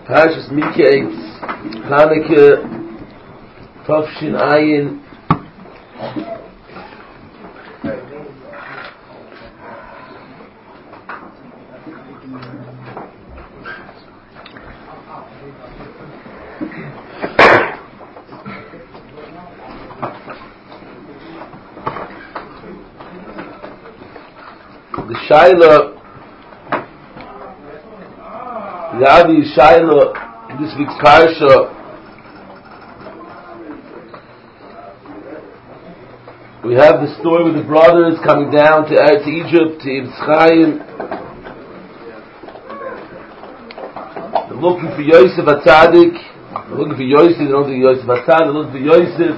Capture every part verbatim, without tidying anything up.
Parshas Miketz, Chanukah, Tafshin Ayin. The Shaila, the Avi Shaila, this week's Parsha, we have the story with the brothers coming down to, uh, to Egypt, to Yitzchayim. They're looking for Yosef HaTzadik. They're looking for Yosef, they don't think Yosef HaTzadik, they're looking for Yosef.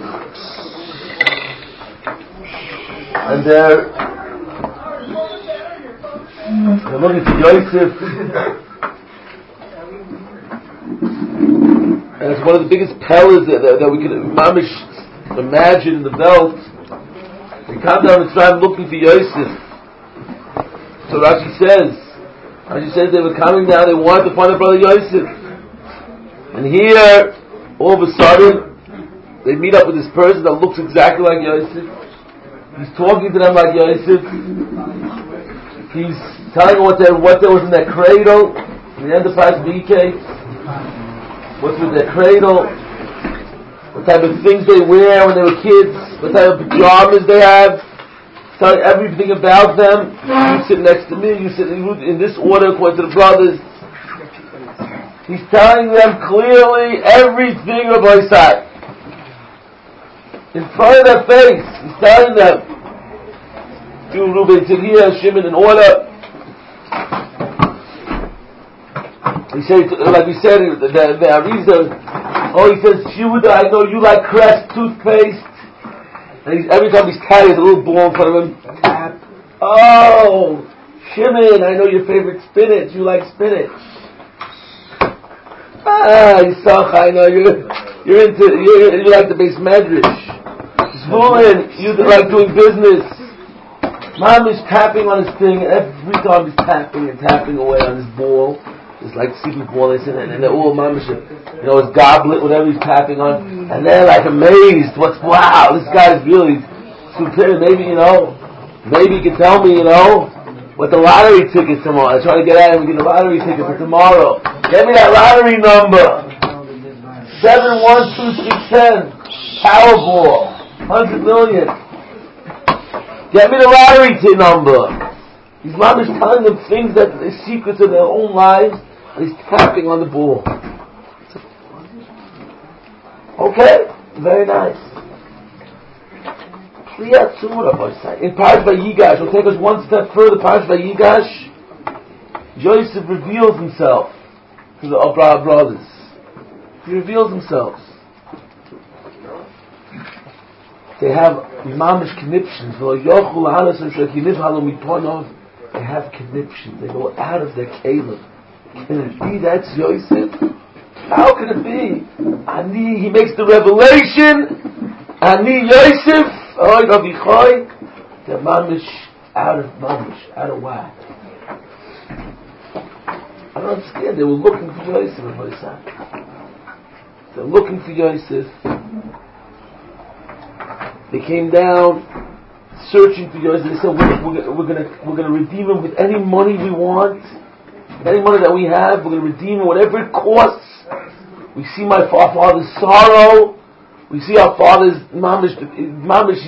And they're They're looking for Yosef, and it's one of the biggest pillars that, that, that we can mamish imagine in the belt. They come down and try looking for Yosef. So Rashi says, Rashi says they were coming down, they wanted to find their brother Yosef. And here, all of a sudden, they meet up with this person that looks exactly like Yosef. He's talking to them like Yosef. He's telling them what there, what there was in their cradle, in the Enterprise B K, what's with their cradle, what type of things they wear when they were kids, what type of pajamas they have, telling everything about them. You sit next to me, you sit in this order according to the brothers. He's telling them clearly everything of Isaac. In front of their face, he's telling them, you, Reuben, sit here, Shimon, in order. He said, like we said, the, the, the Arizal, oh, he says, Yehuda, I know you like Crest toothpaste. And he's, every time he's carrying a little ball in front of him, tap. Oh, Shimon, I know your favorite spinach. You like spinach. Ah, Yisach, I know you. You're into. You you like the base medrash. Zvulun, you like doing business. Mom is tapping on his thing, and every time he's tapping and tapping away on his ball. It's like secret ball, and, and they're all mamish, you know, his goblet, whatever he's tapping on, and they're like amazed. What's, wow, this guy's really superior. Maybe, you know, maybe he can tell me, you know, what the lottery ticket tomorrow. I'm trying to get at him and get a lottery ticket for tomorrow. Get me that lottery number. seven one two six ten. Powerball. one hundred million. Get me the lottery ticket number. His mom is telling them things that the secrets of their own lives, and he's tapping on the ball. Okay, very nice. In Parsh Vayigash, we'll take us one step further. Parsh Vayigash, Yosef reveals himself to the Abraham brothers. He reveals himself. They have mamish conniptions. They have conniptions. They go out of their Caleb. Can it be that's Yosef? How can it be? Ani, he makes the revelation. Ani Yosef. Oy Ravichoy. They're mamish out of mamish, out of whack. I don't understand. They were looking for Yosef. They're looking for Yosef. They came down, searching for Yosef. They said, we're, we're, we're going we're gonna redeem him with any money we want. Any money that we have, we're going to redeem him, whatever it costs. We see my fa- father's sorrow. We see our father's mamish, mamish,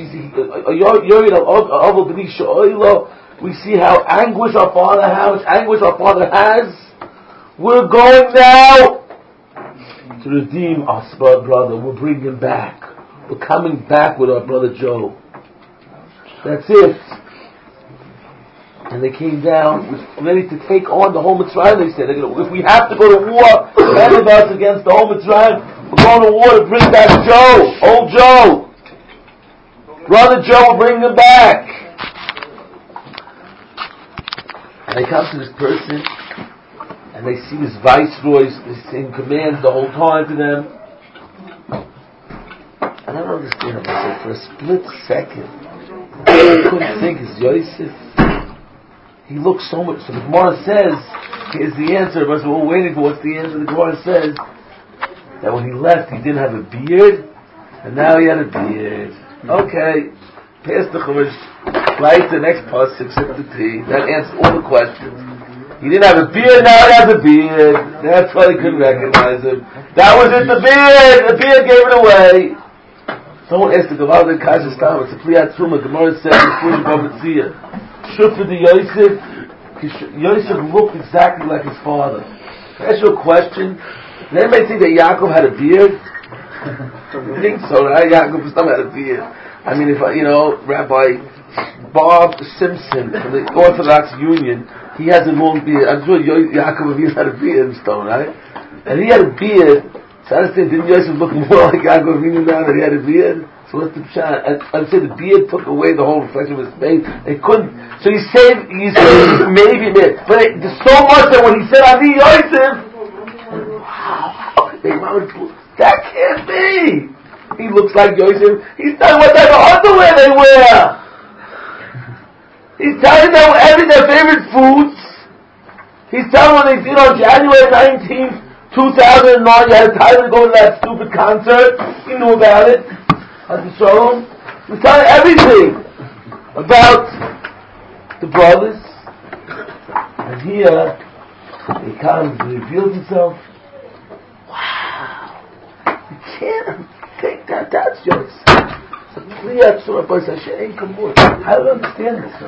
we see how anguish our father, how much anguish our father has. We're going now to redeem our brother. We're bringing him back. We're coming back with our brother Joe. That's it. And they came down, ready to take on the whole Mitzrayim. They said, if we have to go to war, any of us against the whole Mitzrayim, we're going to war to bring back Joe, old Joe. Brother Joe will bring him back. And they come to this person, and they see this viceroy in command the whole time to them. And I don't understand him. I said, for a split second, I couldn't think it's Yosef. He looks so much. So the Gemara says here's the answer. But we're waiting for what's the answer. The Gemara says that when he left, he didn't have a beard, and now he had a beard. Okay, pass the chumash. Right, the next pasuk, sip the tea. That answers all the questions. He didn't have a beard, now he has a beard. That's why they couldn't recognize him. That was it, the beard. The beard gave it away. Someone asked the Gemara in Kazakhstan, it's a Pliyat Truma. Gemara says, Shufra the Yosef, Yosef looked exactly like his father. Can I ask you a question? Did anybody think that Yaakov had a beard? I think so, right? Yaakov had a beard. I mean, if I, you know, Rabbi Bob Simpson from the Orthodox Union, he has a long beard. I'm sure Yo- Yaakov had a beard in stone, right? And he had a beard. So I understand, didn't Yosef look more like Yaakov Avinu now that he had a beard? So what's the pshat? I'd say the beard took away the whole reflection of his face. They couldn't. So he said, he said maybe a bit. But it, there's so much that when he said, Ani Yosef, wow, that can't be. He looks like Yosef. He's telling what type of underwear they wear. He's telling them every their favorite foods. He's telling them, they, you know, January nineteenth, two thousand nine, you had time to go to that stupid concert. You knew about it. At the showroom. He's telling everything about the brothers. And here, he comes and reveals himself. Wow. You can't take that. That's just a clear sort of person. How do you understand this?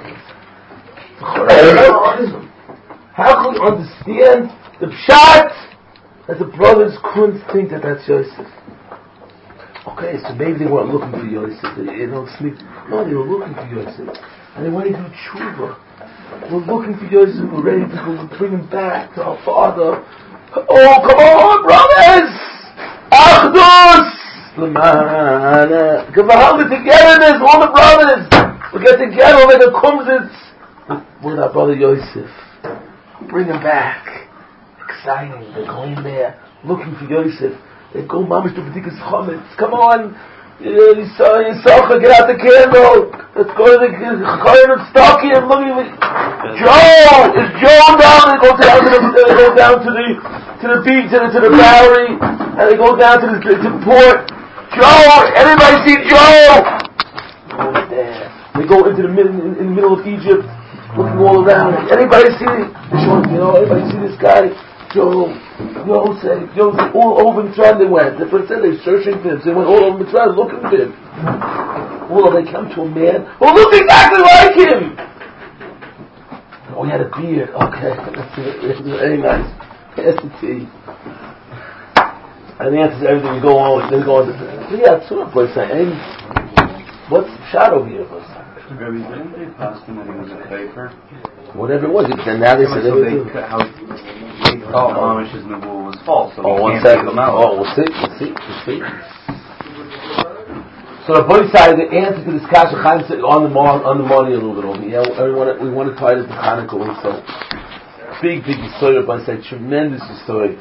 How can you understand the pshat that the brothers couldn't think that that's Yosef? Okay, so maybe they weren't looking for Yosef. They, they don't sleep. No, they were looking for Yosef. And they went to do tshuva. We're looking for Yosef. We're ready to go bring him back to our father. Oh, come on, brothers! Achdus! Lamana. We're togetherness, all the brothers. We'll get together, we'll make a kumzitz with our brother Yosef. Bring him back. Exciting. They're going there, looking for Yosef. They go, mamish to B'dikas Chometz. Come on, Yisachar, get out the candle. Let's go to the Chayyim and Stocking. Look at me. Joe, is Joe down? They go down to the, they go down to the, to the beach, to the, to the Bowery, and they go down to the, to the port. Joe, everybody see Joe. Over there. They go into the middle, in, in the middle of Egypt, looking all around. Anybody see, you know, everybody see this guy? Joe, Yosef, Yosef, all over Mitzrayim they went. That's what it said, they're searching for him. So they went all over Mitzrayim looking for him. All over, they come to a man who looked exactly like him. Oh, he had a beard. Okay, that's it. Very nice. Pass the tea. And the answer is everything. We go on with, then go on to, yeah, it's sort of boy saying, what's the shadow here? Rabbi, didn't they pass him that he was a faker? Whatever it was, and now they said so they they how oh, the Amish's Nebuah was false, so oh, we one can't second. take them out. Oh, we'll see, we'll see, we'll see. So the boy side, the answer to this kasha Chaim said on the mon, on the money a little bit over. Yeah, everyone, we want to tie it to Hanukkah also. Big, big yisoid, but I say tremendous yisoid.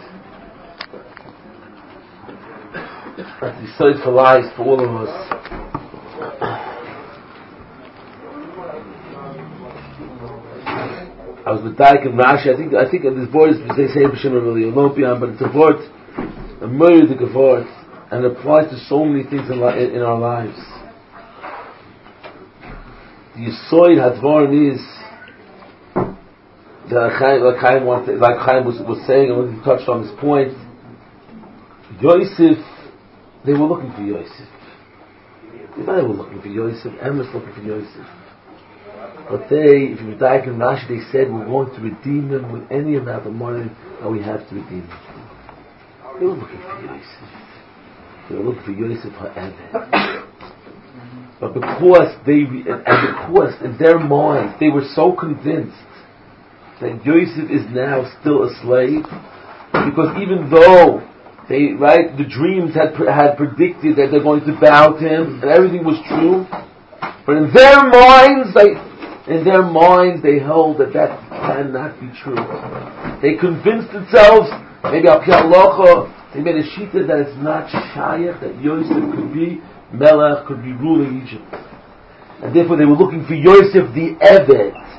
That's yisoid for life for all of us. I was with Daik and Rashi. I think I think this board is they say B'Shem Eliopian, but it's a word, a murder word, and it applies to so many things in, in, in our lives. The Yisoid Hadvarim is that like Chaim wanted, like Chaim was, was saying, and when he touched on this point, Yosef, they were looking for Yosef. They were looking for Yosef. Em was looking for Yosef. But they, if you were Daik and Rashi, they said we're going to redeem them with any amount of money that we have to redeem them. They were looking for Yosef. They were looking for Yosef forever. But because they, and because in their minds they were so convinced that Yosef is now still a slave, because even though they, right, the dreams had had predicted that they're going to bow to him and everything was true, but in their minds, they. In their minds, they held that that cannot be true. They convinced themselves, maybe al pi halacha, they made a shita that it's not shayach, that Yosef could be Melech, could be ruling Egypt. And therefore they were looking for Yosef the Eved.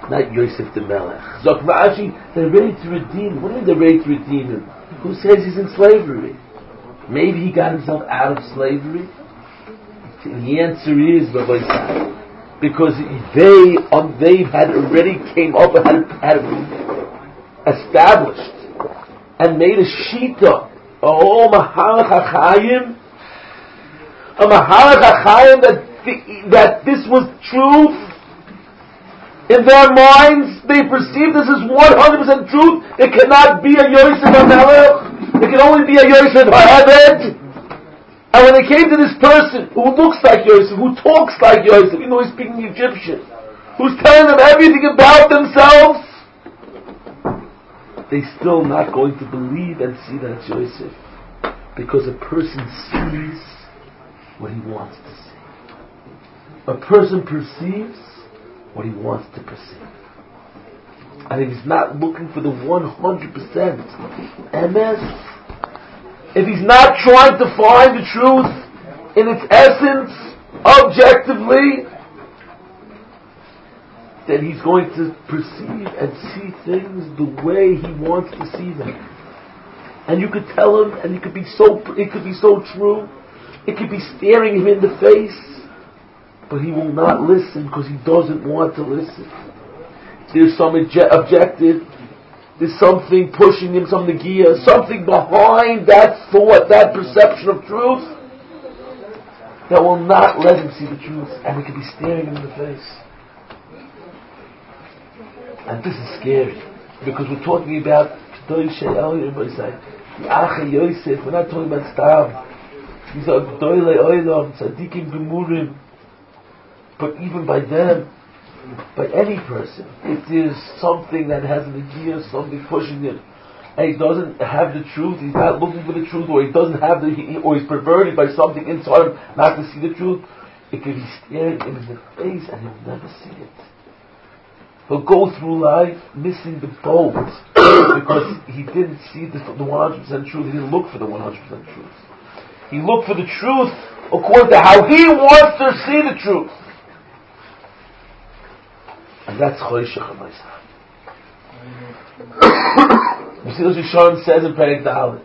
not Yosef the Melech. Zok Rashi, they're ready to redeem him. What do you mean they're ready to redeem him? Who says he's in slavery? Maybe he got himself out of slavery? The answer is, Rabbi Sai, because they, um, they had already came up and had, had established and made a shita, oh, Mahalach HaChaim, a Mahalach HaChaim that, that this was truth. In their minds, they perceive this as one hundred percent truth. It cannot be a Yosef HaMelech. It can only be a Yosef HaEved. And when they came to this person who looks like Yosef, who talks like Yosef, even though he's speaking Egyptian, who's telling them everything about themselves, they're still not going to believe and see that it's Yosef. Because a person sees what he wants to see. A person perceives what he wants to perceive. And if he's not looking for the one hundred percent M S, if he's not trying to find the truth in its essence, objectively, then he's going to perceive and see things the way he wants to see them. And you could tell him, and it could be so, it could be so true, it could be staring him in the face, but he will not listen because he doesn't want to listen. There's some obje- objective, there's something pushing him, some negia, something behind that thought, that perception of truth, that will not let him see the truth, and it could be staring him in the face. And this is scary, because we're talking about Kedoshei Elyon, the Acha Yosef, we're not talking about Stam. These are Gdolei Olam, Tzadikim Gemurim. But even by them, by any person, if there's something that has an idea, something pushing him, and he doesn't have the truth, he's not looking for the truth, or he doesn't have the, he, or he's perverted by something inside him not to see the truth, it can be staring him in the face and he'll never see it. He'll go through life missing the boat because he didn't see the, the one hundred percent truth, he didn't look for the one hundred percent truth. He looked for the truth according to how he wants to see the truth. And that's Choshech HaMaisa. You see what Yisharim says in Perek Dalet.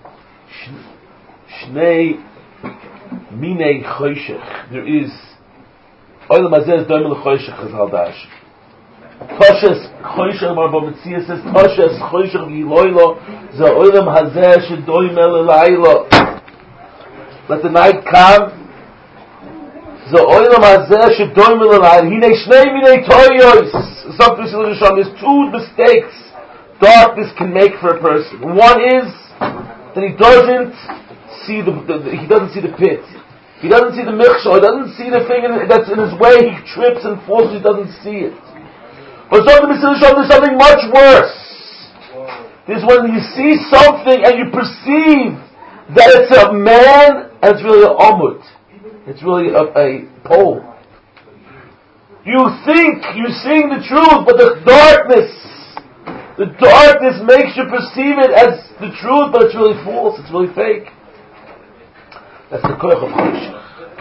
Shnei Minei Choshech. There is Olam Hazeh Doim L'Choshech Chazal Dash. Toshes Choshech Marba Metzia says Toshes Choshech V'Yiloilo Ze Olam Hazeh Shedoim L'Laylo. Let the night come. The oilam hazeh shedoim l'layl. Hinei shnei minei toyos. There's two mistakes darkness can make for a person. One is that he doesn't see the, the, the he doesn't see the pit. He doesn't see the michshol. He doesn't see the thing in, that's in his way. He trips and falls. He doesn't see it. But there's something much worse. There's when you see something and you perceive that it's a man and it's really an omut. It's really a, a pole. You think you're seeing the truth, but the darkness, the darkness makes you perceive it as the truth, but it's really false, it's really fake. That's the koach of Choshech.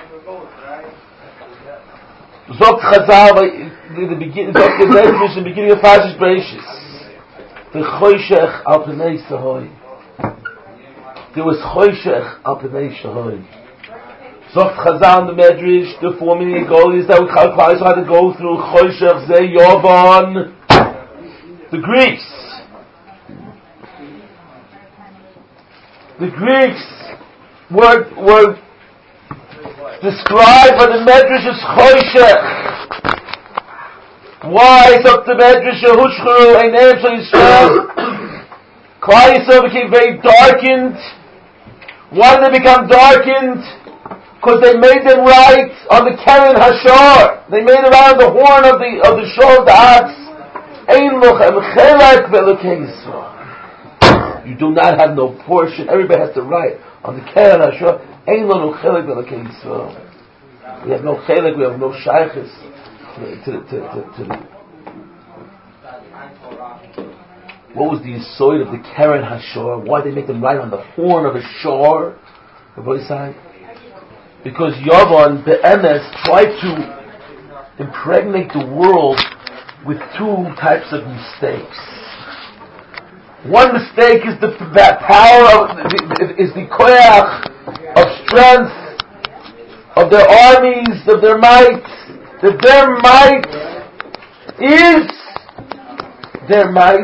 Zogt Chazal, the beginning, Zogt the Medrash, the beginning of Parshas Bereishis. The Choshech al Pnei Sahoy. There was Choshech al Pnei Sahoy. Zogt Chazal in the Medrash, the four million goalies that we had to go through Choshech Ze Yovan, the Greeks. The Greeks were were described by the Medrash as Choshech. Why? Zogt the Medrash Yehushchuru Einayim Shel Yisrael. Klal Yisrael became very darkened. Why did they become darkened? Because they made them right on the Keren Hashar. They made it right on the horn of the of the shore of the ox. You do not have no portion. Everybody has to write on the Keren Hashar. We have no chelik. We have no shaykhis to to to to. What was the yisoid of the Keren Hashar? Why did they make them write on the horn of a shore? Everybody say. Because Yavan, the M S, tried to impregnate the world with two types of mistakes. One mistake is the that power of is the koyach of strength of their armies, of their might. That their might is their might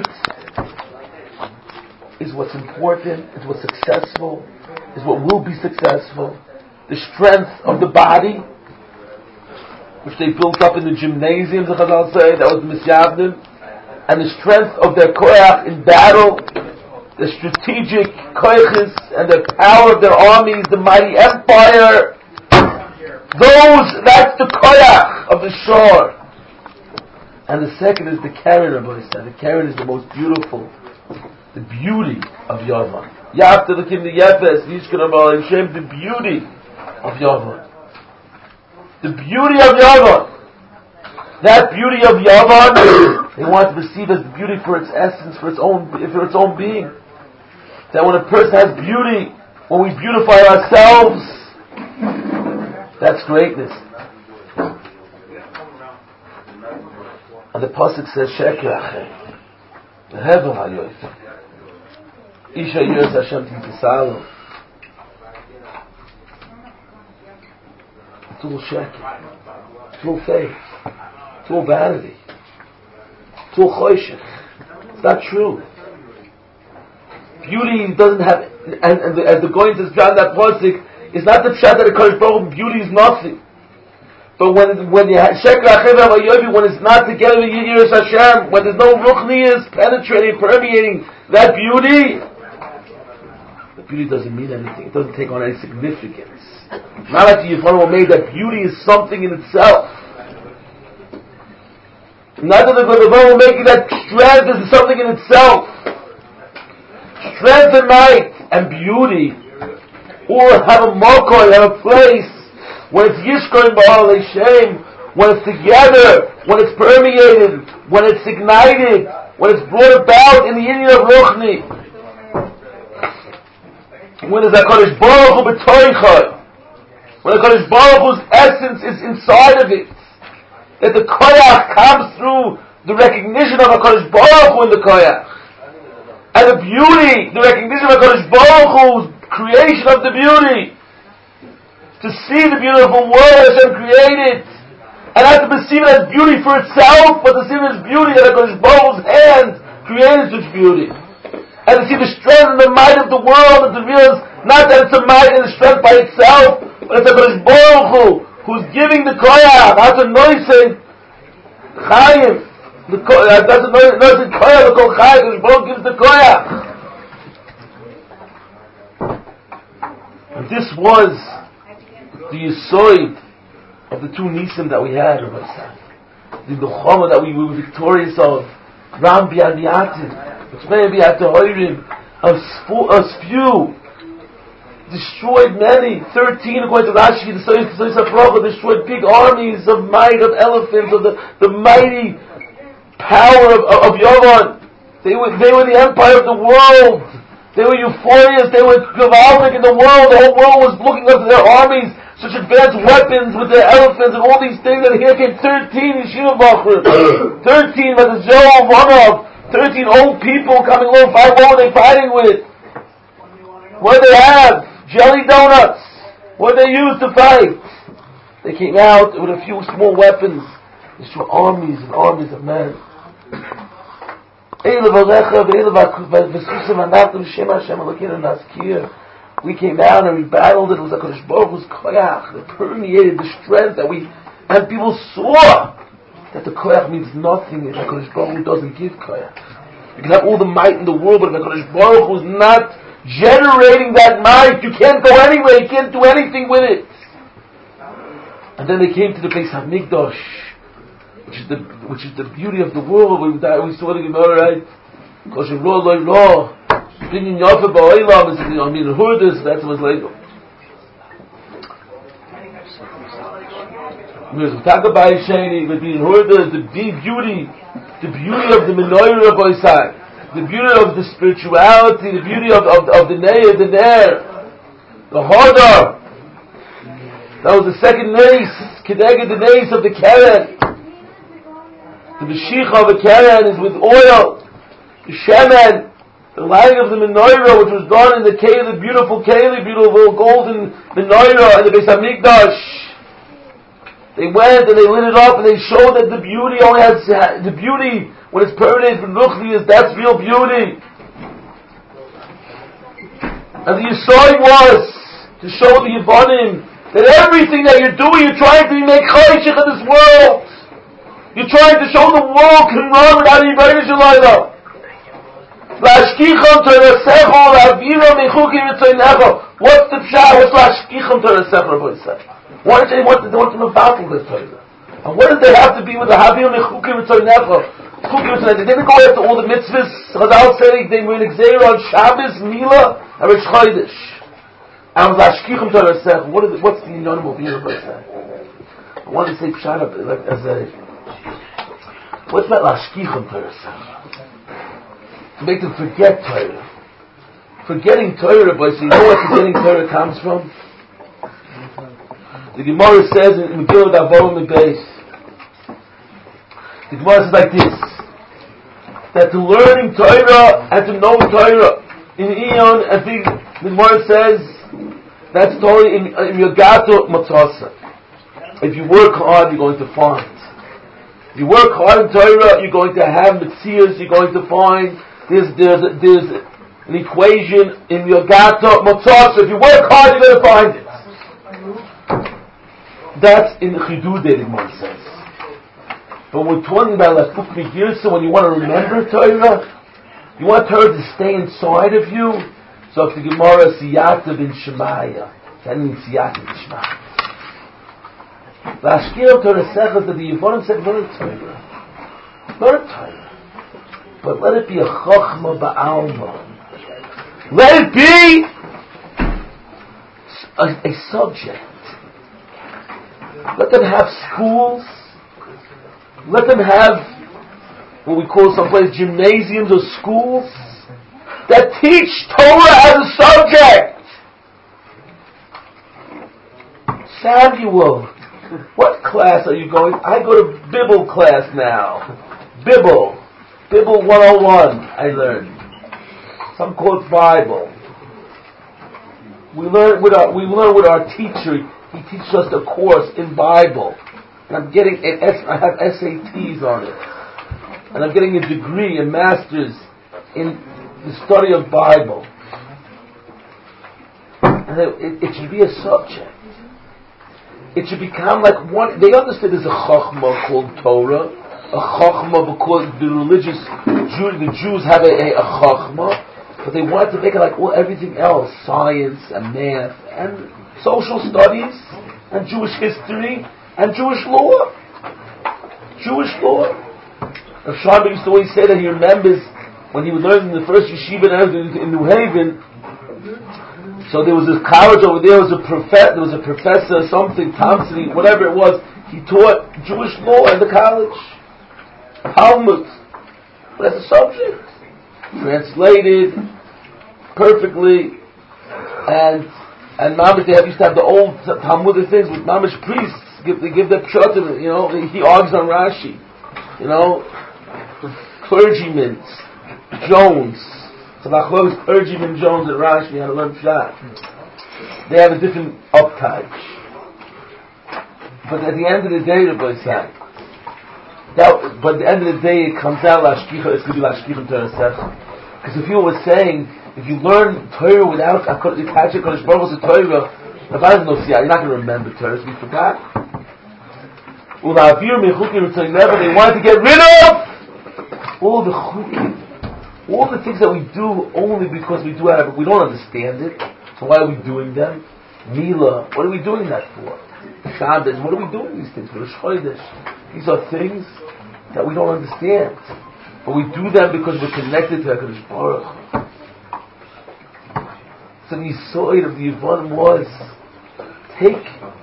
is what's important, is what's successful, is what will be successful. The strength of the body, which they built up in the gymnasiums, the Chazal say, that was the Misyavnim, and the strength of their koyach in battle, the strategic koyachis, and the power of their armies, the mighty empire. Those, that's the koyach of the shore. And the second is the Karen, Rabbi said. The Karen is the most beautiful, the beauty of Yavan. Yafta l'kim the Yefes, Yishkan Amal Hashem, the beauty of Yavan. The beauty of Yavan. That beauty of Yavan, they want to receive as beauty for its essence, for its own, for its own being. That when a person has beauty, when we beautify ourselves, that's greatness. And the pasuk says, "Sheker achem, hevel hayoyf, isha yiras Hashem titisalo." It's all sheker, it's all fake, it's all vanity, it's all choshech. It's not true. Beauty doesn't have, and, and the, as the Goyen says, John, that pasuk, it's not the pshat that Kodesh Baruch Hu, beauty is nothing. But when when you sheker achem hayoyf, when it's not together with yiras Hashem, when there's no ruchnius penetrating, permeating that beauty, the beauty doesn't mean anything. It doesn't take on any significance. Not like the Yifan made that beauty is something in itself. Not that the Yifan making that strength is something in itself. Strength and might and beauty, or have a mokoy, have a place when it's yishkoin ba'al Hashem, when it's together, when it's permeated, when it's ignited, when it's brought about in the union of Ruchni. When there's a Kodesh Baruch Hu b'toicha, when the Kodesh Baruch Hu's essence is inside of it, that the koyach comes through the recognition of a Kodesh Baruch Hu in the koyach, and the beauty, the recognition of a Kodesh Baruch Hu's creation of the beauty, to see the beautiful world Hashem created, and not to perceive it as beauty for itself, but to see it as beauty that a Kodesh Baruch Hu's hand created such beauty. And to see the strength and the might of the world, and to realize not that it's a might and a strength by itself, but it's a Kodesh Baruch Hu who's giving the koyach. That's a noising chayim. The koyach, that's a noising koyach. The kol chayim, Kodesh Baruch Hu gives the koyach. And this was the yisoid of the two nisim that we had, Rabbi Sav. The Nechama that we were victorious of. Ram Bi'adiatim, which may be at the Hoirim, us few, destroyed many, thirteen according to Rashi, the Soyis Safracha, destroyed big armies of might, of elephants, of the, the mighty power of, of, of Yavan. They were, they were the empire of the world. They were euphorious, they were Gavaldik in the world, the whole world was looking up to their armies, such advanced weapons with their elephants and all these things, and here came thirteen Yeshiva Bachrim, thirteen by the Zohar of Honov, thirteen old people coming along, five what were they fighting with? What did they have? Jelly donuts. What did they use to fight? They came out with a few small weapons. They saw armies and armies of men. We came out and we battled it. It was like Kodesh Baruch Hu's koyach that permeated the strength that we, and people saw that the koyach means nothing if Kodesh Baruch Hu doesn't give koyach. You can have all the might in the world, but if Kodesh Baruch Hu is not generating that might, you can't go anywhere. You can't do anything with it. And then they came to the Beis Hamikdash, which is the which is the beauty of the world. We, we saw the Gemara, right? Kosher lo lo lo. Opinion Yafa ba'olam is, I mean, Hurdas, that's what's like. We talk about Shani, but being Hurdas, the beauty, the beauty of the menorah of Oisai, the beauty of the spirituality, the beauty of, of, of the Neir, the Ner, the Hodar. That was the second nace, Kedeged the nace of the Keren. The Mashiach of a Keren is with oil. The Shemen, the lighting of the menorah, which was done in the Keli, the beautiful Keli, beautiful golden menorah, and the Beis Hamikdash. They went and they lit it up and they showed that the beauty only has, the beauty, when it's permanent, is that's real beauty. And the Yisod was to show the Yevonim that everything that you're doing, you're trying to make chayshich in this world. You're trying to show the world can run without any Rebbeinu Shalayla. Lashkicham Torasecho, Ravira Mechukim Yitzoynecho. What's the pshat? What's Lashkicham Torasecho, Rabbi said? Why did they want to, they want to mevatel this Torah? And what did they have to be with the Havir Mechukim Yitzoynecho? They didn't go after all the mitzvahs. Chazal said they were in Xer on Shabbos, Mila, and Rosh Chodesh. And with Lashkicham Torasecho, what is it, what's the Yinonim of Rabbi said? I want to say pshat like as a what's that Lashkicham Torasecho? To make them forget Torah. Forgetting Torah, but so you know where forgetting Torah comes from? The Gemara says in Megillah Davorim Beis. The Gemara says like this: that to learning Torah and to know Torah in Eon, I think the Gemara says that's totally in, in Yogato Matzasa. If you work hard, you're going to find. If you work hard in Torah, you're going to have Metzias, you're going to find. There's, there's, there's an equation in your Gata Motzah. So if you work hard, you're going to find it. That's in the Chidud, the Gemara says. But we're talking about Lafuk Megillah, when you want to remember Torah, you want Torah to stay inside of you. So if the Gemara Siyata bin Shemaya, that means Siyata bin Shemaya. Lashkir Torah Sechas, that the Yevonim said, learn Torah. Learn Torah. But let it be a chokhmah ba'alma. Let it be a, a subject. Let them have schools. Let them have what we call someplace gymnasiums or schools that teach Torah as a subject. Samuel, what class are you going? I go to Bible class now. Bible. Bible one oh one, I learned. Some call it Bible. We learn with our we learn with our teacher. He teaches us the course in Bible, and I'm getting an S, I have S A Ts on it, and I'm getting a degree, a master's in the study of Bible. And it, it, it should be a subject. It should become like one. They understand there's a chokhmah called Torah. A chokhmah because the religious Jew, the Jews have a, a, a chokhmah, but they wanted to make it like well, everything else, science and math and social studies and Jewish history and Jewish law. Jewish law. Rav Schreiber used to always say that he remembers when he was learning in the first yeshiva in New Haven. So there was a college over there. There was a prof- There was a professor, something Thompson, whatever it was. He taught Jewish law in the college. Talmud, but as a subject, translated perfectly, and and Mamish they have, used to have the old Talmudic things with Mamish priests. Give they give their pshat, you know. He argues on Rashi, you know. Clergymen, Jones, so the clergyman Jones and Rashi had to learn pshat. They have a different uptouch, but at the end of the day, the boy said. That, but at the end of the day, it comes out lashkicha. It's going to be lashkicha Torah Secha. Because if you were saying, if you learn Torah without attaching Kodesh Baruch Hu to Torah, if I don't know, you're not going to remember Torah. So we forgot. They wanted to get rid of all the chukim, all the things that we do only because we do have it. We don't understand it. So why are we doing them? Mila, what are we doing that for? Shabbos, what are we doing these things for? Rosh Chodesh. These are things that we don't understand, but we do them because we're connected to HaKadosh Baruch Hu. So the Yisod of the Yevon was take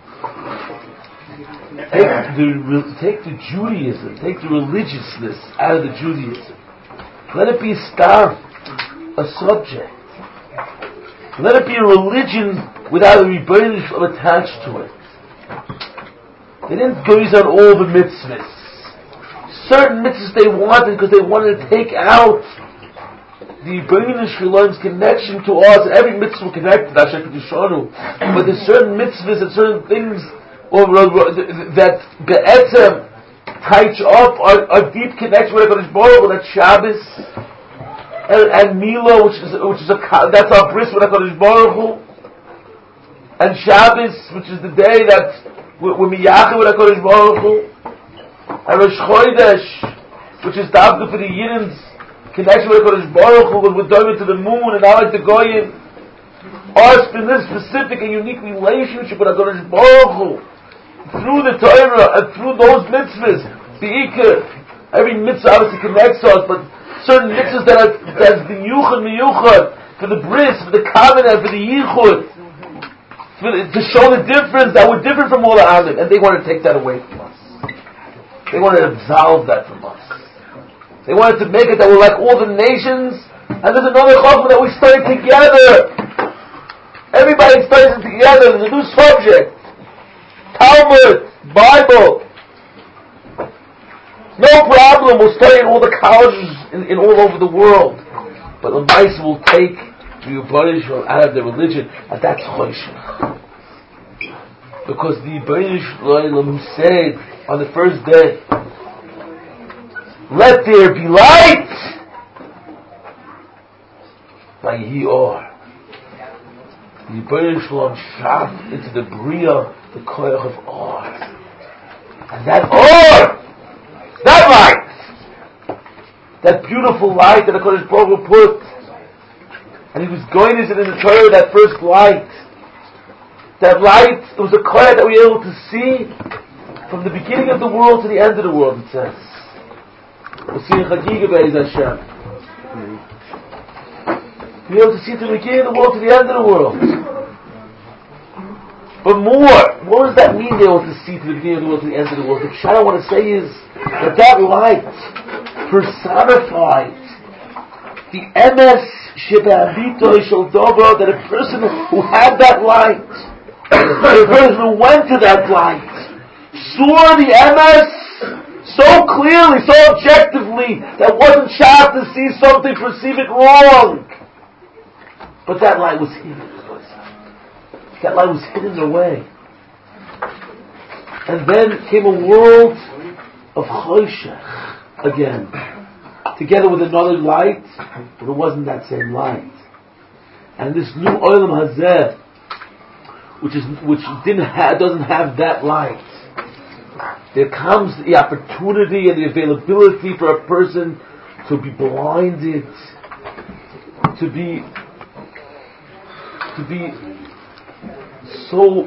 take the take the Judaism, take the religiousness out of the Judaism. Let it be a star, a subject. Let it be a religion without a rebellion attached to it. They didn't gaze on all the mitzvahs. certain mitzvahs they wanted because they wanted to take out the Yibbeinu Shalom's connection to us. Every mitzvah connected, but there's certain mitzvahs and certain things or, or, that be'etzem touch up our, our deep connection with HaKadosh Baruch Hu. That's Shabbos and, and Milo, which is which is a that's our bris with HaKadosh Baruch Hu, and Shabbos, which is the day that we're, we're miyachid with HaKadosh Baruch Hu, and Rosh Chodesh, which is the after for the Yidden's connection with HaKadosh Baruch Hu, when we're diving to the moon and not like the Goyim. Our specific and unique relationship with HaKadosh Baruch Hu through the Torah and through those mitzvahs. The Ikar, every mitzvah obviously connects us, but certain mitzvahs that are that's the Yuchad Miyuchad for the bris, for the covenant, for the Yichud, for the, to show the difference that we're different from all the Anim, and they want to take that away from us. They want to absolve that from us. They wanted to make it that we're like all the nations, and there's another chokmah that we study together. Everybody studies it together. There's a new subject. Talmud, Bible. No problem. We'll study in all the colleges in, in all over the world. But the mice will take the Yibbeinu Shalom out of their religion, and that's choshech. Because the Yibbeinu Shalom said on the first day, let there be light. Vayihi or. The Yibbeinu Shalom shot into the bria, the koyach of or, and that or, that light, that beautiful light that the Kodesh Baruch Hu put, and he was going to it in the Torah, that first light. That light, it was a koyach that we were able to see from the beginning of the world to the end of the world. It says. We'll see in Chagiga Be'ez Hashem. Be able to see from the beginning of the world to the end of the world. But more, what does that mean, be able to see from the beginning of the world to the end of the world? The pshat I want to say is that that light personified the emes shebe'amito shel dobro, that a person who had that light, a person who went to that light, saw the emes so clearly, so objectively, that wasn't shocked to see something, perceive it wrong. But that light was hidden. That light was hidden away. And then came a world of choshech again, together with another light, but it wasn't that same light. And this new olam hazeh, which is which didn't ha- doesn't have that light. There comes the opportunity and the availability for a person to be blinded, to be to be so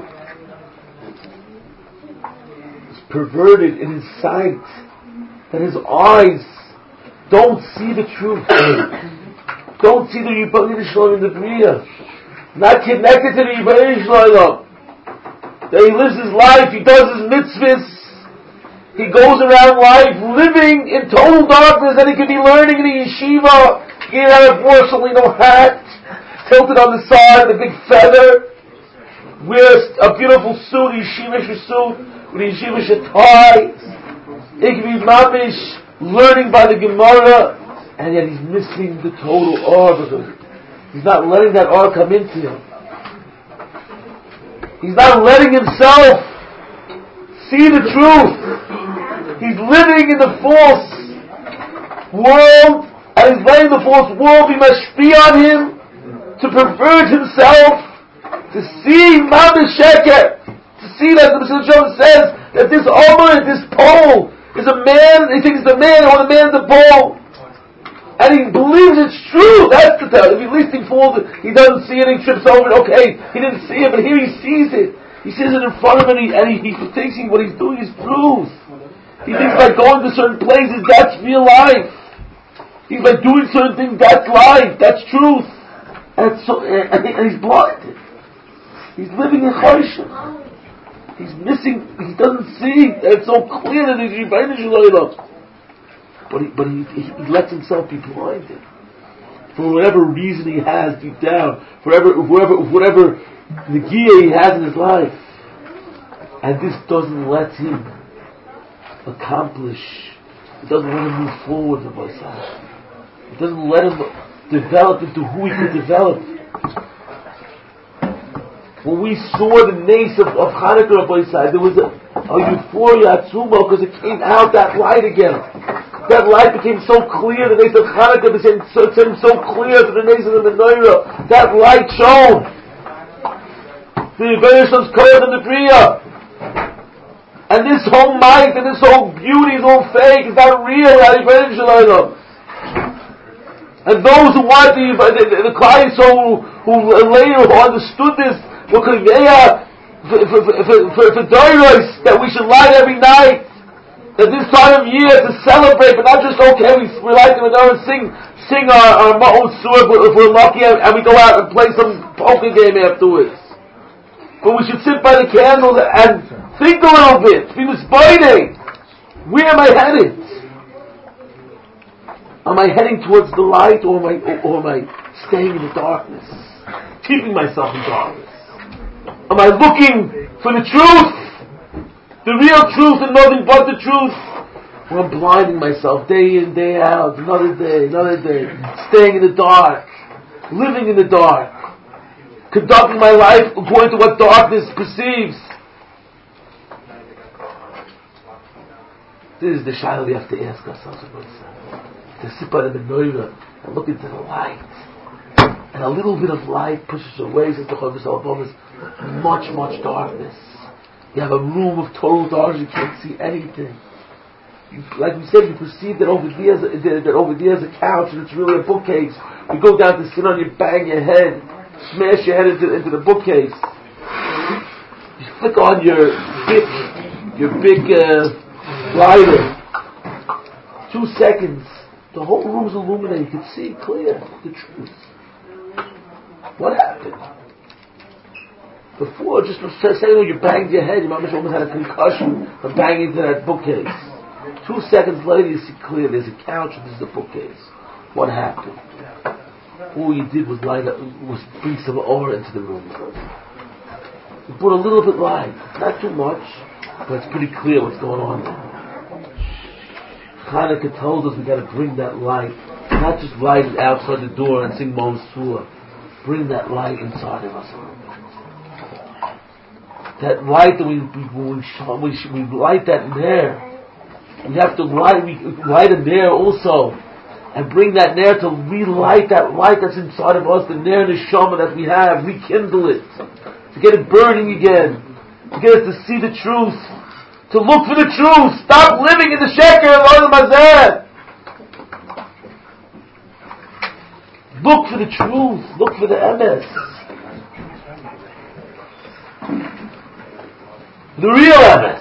perverted in his sight that his eyes don't see the truth, don't see the Yibbeinu Shalom in the Bria, not connected to the Yibbeinu Shalom. That he lives his life, he does his mitzvahs, he goes around life living in total darkness, and he could be learning in the yeshiva, he can have a Borsalino hat, tilted on the side, the big feather, wears a beautiful suit, yeshiva suit, with a yeshiva tie. He can be mamish, learning by the Gemara, and yet he's missing the total awe because he's not letting that awe come into him. He's not letting himself see the truth. He's living in the false world, and he's letting the false world be mashpi on him, to pervert himself, to see mamish sheker, to see that the Mesilas says that this Omer, this pole, is a man, he thinks it's a man, or the man's a pole. And he believes it's true, that's the tell. If at least he falls, he doesn't see it, he trips over it, okay, he didn't see it, but here he sees it. He sees it in front of him, and he, and he, he thinks he, what he's doing is truth. He thinks by going to certain places, that's real life. He's by doing certain things, that's life, that's truth. And, so, and, and he's blinded. He's living in choshech. He's missing, he doesn't see, it's so clear that he's Yibbeinu Shalom. But he, but he, he, he lets himself be blinded. For whatever reason he has deep down, for whatever, whatever, whatever negiah he has in his life. And this doesn't let him accomplish It doesn't let him move forward, Rabbi Sal. It doesn't let him develop into who he could develop. When we saw the nace of, of Hanukkah, Rabbi Sal, there was a, a euphoria at Sumo because it came out, that light again. That light became so clear, the nace of Hanukkah became so, became so clear to the nace of the menorah. That light shone. The Rebbeinu code and the Priya. And this whole might and this whole beauty is all fake, it's not real. And those who want the the, the, the clients who, who later who understood this, were conveyor for for for for, for doros that we should light every night. At this time of year to celebrate, but not just okay, we, we light the menorah and sing sing our, our ma'od surah if we're lucky, and, and we go out and play some poker game afterwards. But we should sit by the candles and think a little bit. Be misguided. Where am I headed? Am I heading towards the light, or am I, or, or am I staying in the darkness, keeping myself in darkness? Am I looking for the truth, the real truth, and nothing but the truth? Or I'm blinding myself day in, day out, another day, another day, staying in the dark, living in the dark, conducting my life according to what darkness perceives. This is the shaila we have to ask ourselves about. To sit by the menorah and look into the light. And a little bit of light pushes away into much, much darkness. You have a room of total darkness, you can't see anything. You, like we said, you perceive that over there is a, that over there is a couch and it's really a bookcase. You go down to sit on it, you bang your head, smash your head into, into the bookcase. You flick on your big, your big uh, lighter. Two seconds. The whole room is illuminated. You can see clear the truth. What happened? Before, just saying when you banged your head, you almost had a concussion from banging into that bookcase. Two seconds later, you see clear. There's a couch and there's a bookcase. What happened? All you did was light up, was bring some aura into the room. You put a little bit light, not too much, but it's pretty clear what's going on there. Hanukkah told us we got to bring that light, not just light it outside the door and sing Ma'od Surah. Bring that light inside of us a little bit. That light that we we, we, we light that nair. We have to light we light a nair also, and bring that nair to relight that light that's inside of us, the nair neshama that we have, rekindle it, to get it burning again, to get us to see the truth. To look for the truth. Stop living in the sheker of Olam Hazeh. Look for the truth. Look for the emes. The real emes.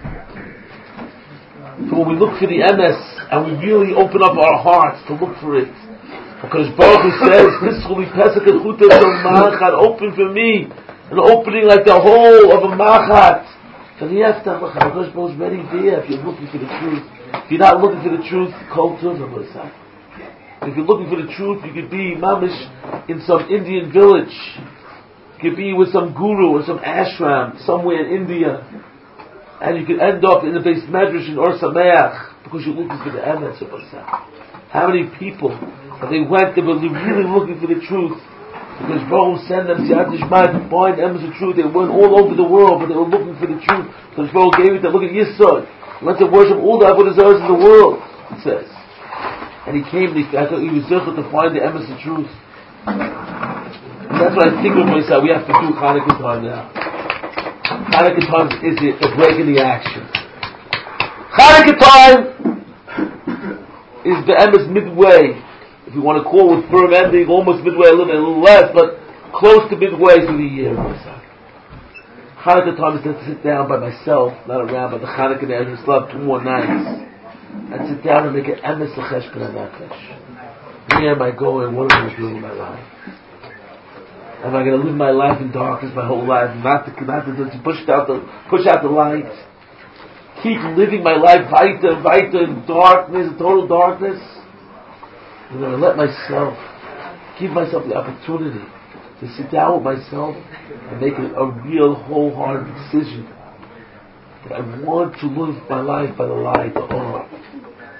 So when we look for the emes and we really open up our hearts to look for it, because Baruch Hu says, "This will be Pesach and Chutas of Machat. Open for me, an opening like the whole of a Machat." So you have to look. HaKadosh Baruch Hu is ready there if you're looking for the truth. If you're not looking for the truth, call to him. If you're looking for the truth, you could be mamish in some Indian village. You could be with some guru or some ashram somewhere in India, and you could end up in the base medrash in Or Sameach because you're looking for the emes of Hashem. How many people, if they went, they were really looking for the truth? Because Baruch sent them to Yad to find emes of truth. They went all over the world, but they were looking for the truth. Because Baruch gave it to look at Yisod. Let them worship all the Avodah Zarahs in the world, it says. And he came, I thought he was zeichet to find the emes of truth. And that's what I think of myself. We have to do Hanukkah time now. Hanukkah time is a break in the action. Hanukkah time is the emes midway. If you want to call with firm ending, almost midway, a little bit, a little less, but close to midway through the year. Hanukkah time is to sit down by myself, not around, but the Hanukkah there, I still have two more nights, and sit down and make an emes l'cheshbon nefesh. Where am I going? What am I doing in my life? Am I going to live my life in darkness my whole life, not to, not to, to push out the push out the light? Keep living my life weiter, weiter in darkness, in total darkness. I'm going to let myself, give myself the opportunity to sit down with myself and make a, a real wholehearted decision that I want to live my life by the light, the aura.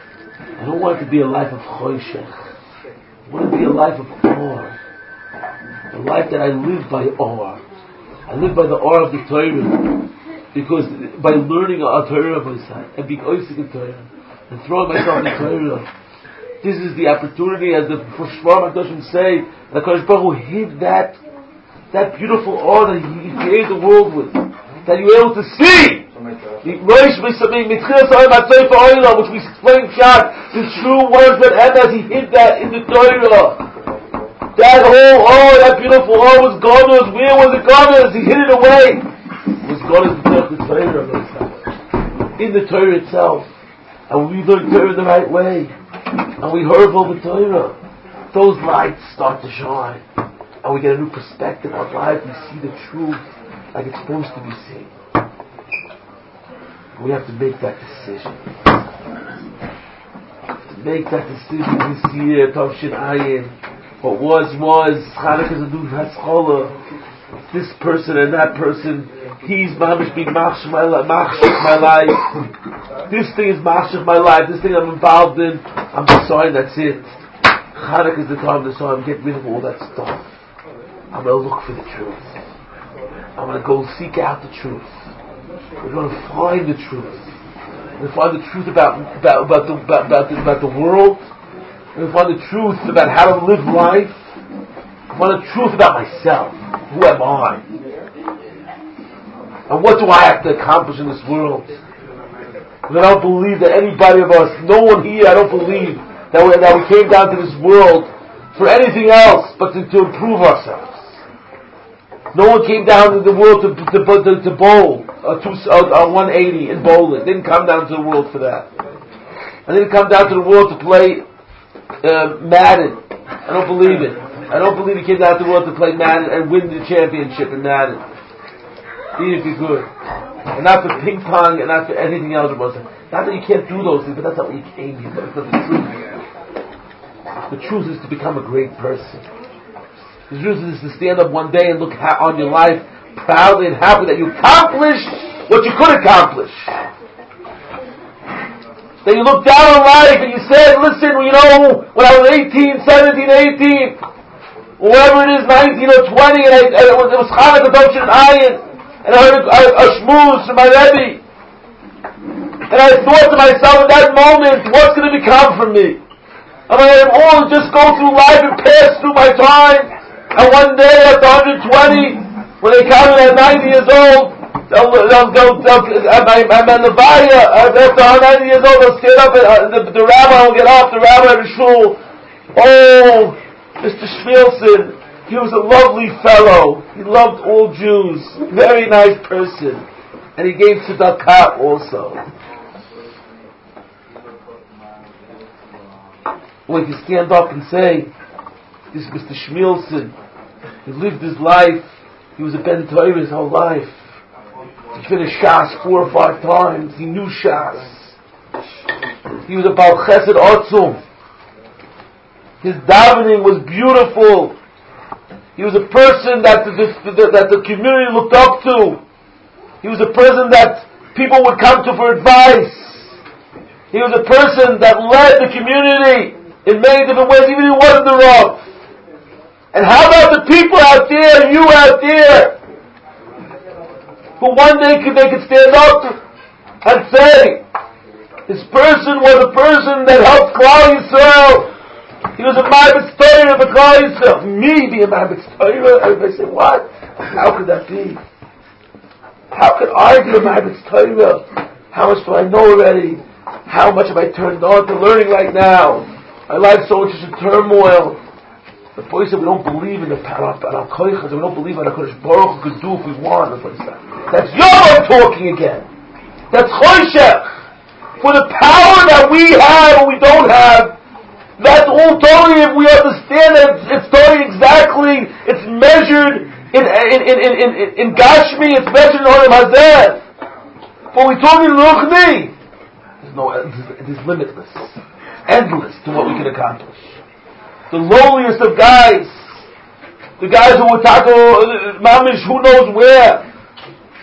I don't want it to be a life of choshech. I want it to be a life of or. A life that I live by or. I live by the or of the Torah. Because by learning a Torah myself and being oisik in Torah and throwing myself in Torah, this is the opportunity, as the Shvar HaKadoshim say, that Kadosh Baruch Hu hid that that beautiful or that He created the world with, that you were able to see. Which we explained, Shad, the true words that Emes, He hid that in the Torah. That whole oh, that beautiful oh was Godus. Where was it Godus? He hid it away. It was Godus in the Torah in the Torah itself. And we learned Torah the right way, and we heard over Torah, those lights start to shine, and we get a new perspective of life. We see the truth like it's supposed to be seen. We have to make that decision. To make that decision this year, Tavshin Ayin. What was, was. Chanukah is a new Haskalah. This person and that person, he's mamish being machshich my, my life. This thing is machshich my life. This thing I'm involved in, I'm sorry, that's it. Chanukah is the time to so I'm get rid of all that stuff. I'm going to look for the truth. I'm going to go seek out the truth. We're going to find the truth. We're going to find the truth about about about the about, about, the, about the world. We're going to find the truth about how to live life. We're going to find the truth about myself. Who am I? And what do I have to accomplish in this world? Because I don't believe that anybody of us, no one here, I don't believe that we, that we came down to this world for anything else but to, to improve ourselves. No one came down to the world to to, to, to bowl a, two, a, a one eighty in bowling. Didn't come down to the world for that. I didn't come down to the world to play uh, Madden. I don't believe it. I don't believe he came down to the world to play Madden and win the championship in Madden. Even if you're good. And not for ping pong and not for anything else. Not that you can't do those things, but that's not what you came here. That's not the truth. The truth is to become a great person. The truth is to stand up one day and look ha- on your life proudly and happy that you accomplished what you could accomplish. That you looked down on life and you said, listen, you know, when I was eighteen, seventeen, eighteen, whatever it is, nineteen or twenty, and, I, and it was, it was Chanukah Tavshin Ayin, and I heard a, a, a shmooze from my Rebbe, and I thought to myself at that moment, what's going to become from me? Am I going to all just go through life and pass through my time? And one day at one hundred twenty, when they come in at ninety years old, they'll, they'll, they'll, they'll at my, at my Levaya, after ninety years old, they'll stand up, and uh, the, the rabbi will get up, the rabbi of the shul. Oh, Mister Shmielson, he was a lovely fellow. He loved all Jews. Very nice person. And he gave tzedakah also. Well, if you stand up and say, this Mister Shmielson, he lived his life, he was a Ben Torah his whole life. He finished Shas four or five times, he knew Shas. He was a Baal Chesed Otzum. His davening was beautiful. He was a person that the, the, that the community looked up to. He was a person that people would come to for advice. He was a person that led the community in many different ways, even if he wasn't the Rav. And how about the people out there, you out there, who one day could, they could stand up and say, this person was a person that helped Klal Yisrael. He was a Ma'abitz Torah of a Klal Yisrael. Me be a Ma'abitz Torah? Everybody say, what? How could that be? How could I be a Ma'abitz Torah? How much do I know already? How much have I turned on to learning right now? My life's so much in turmoil. The boy said, we don't believe in the Parakoichas, we don't believe in the Kodesh Baruch Hu could do if we want. That's Yom talking again. That's Choshech. For the power that we have or we don't have, that's all totally, if we understand that it's, it's totally exactly, it's measured in in in in, in, in Gashmi, it's measured in Olam Hazeh. But we're talking Ruchni. There's no, it is limitless, endless to what we can accomplish. The lowliest of guys, the guys who would tackle Mamish, who knows where.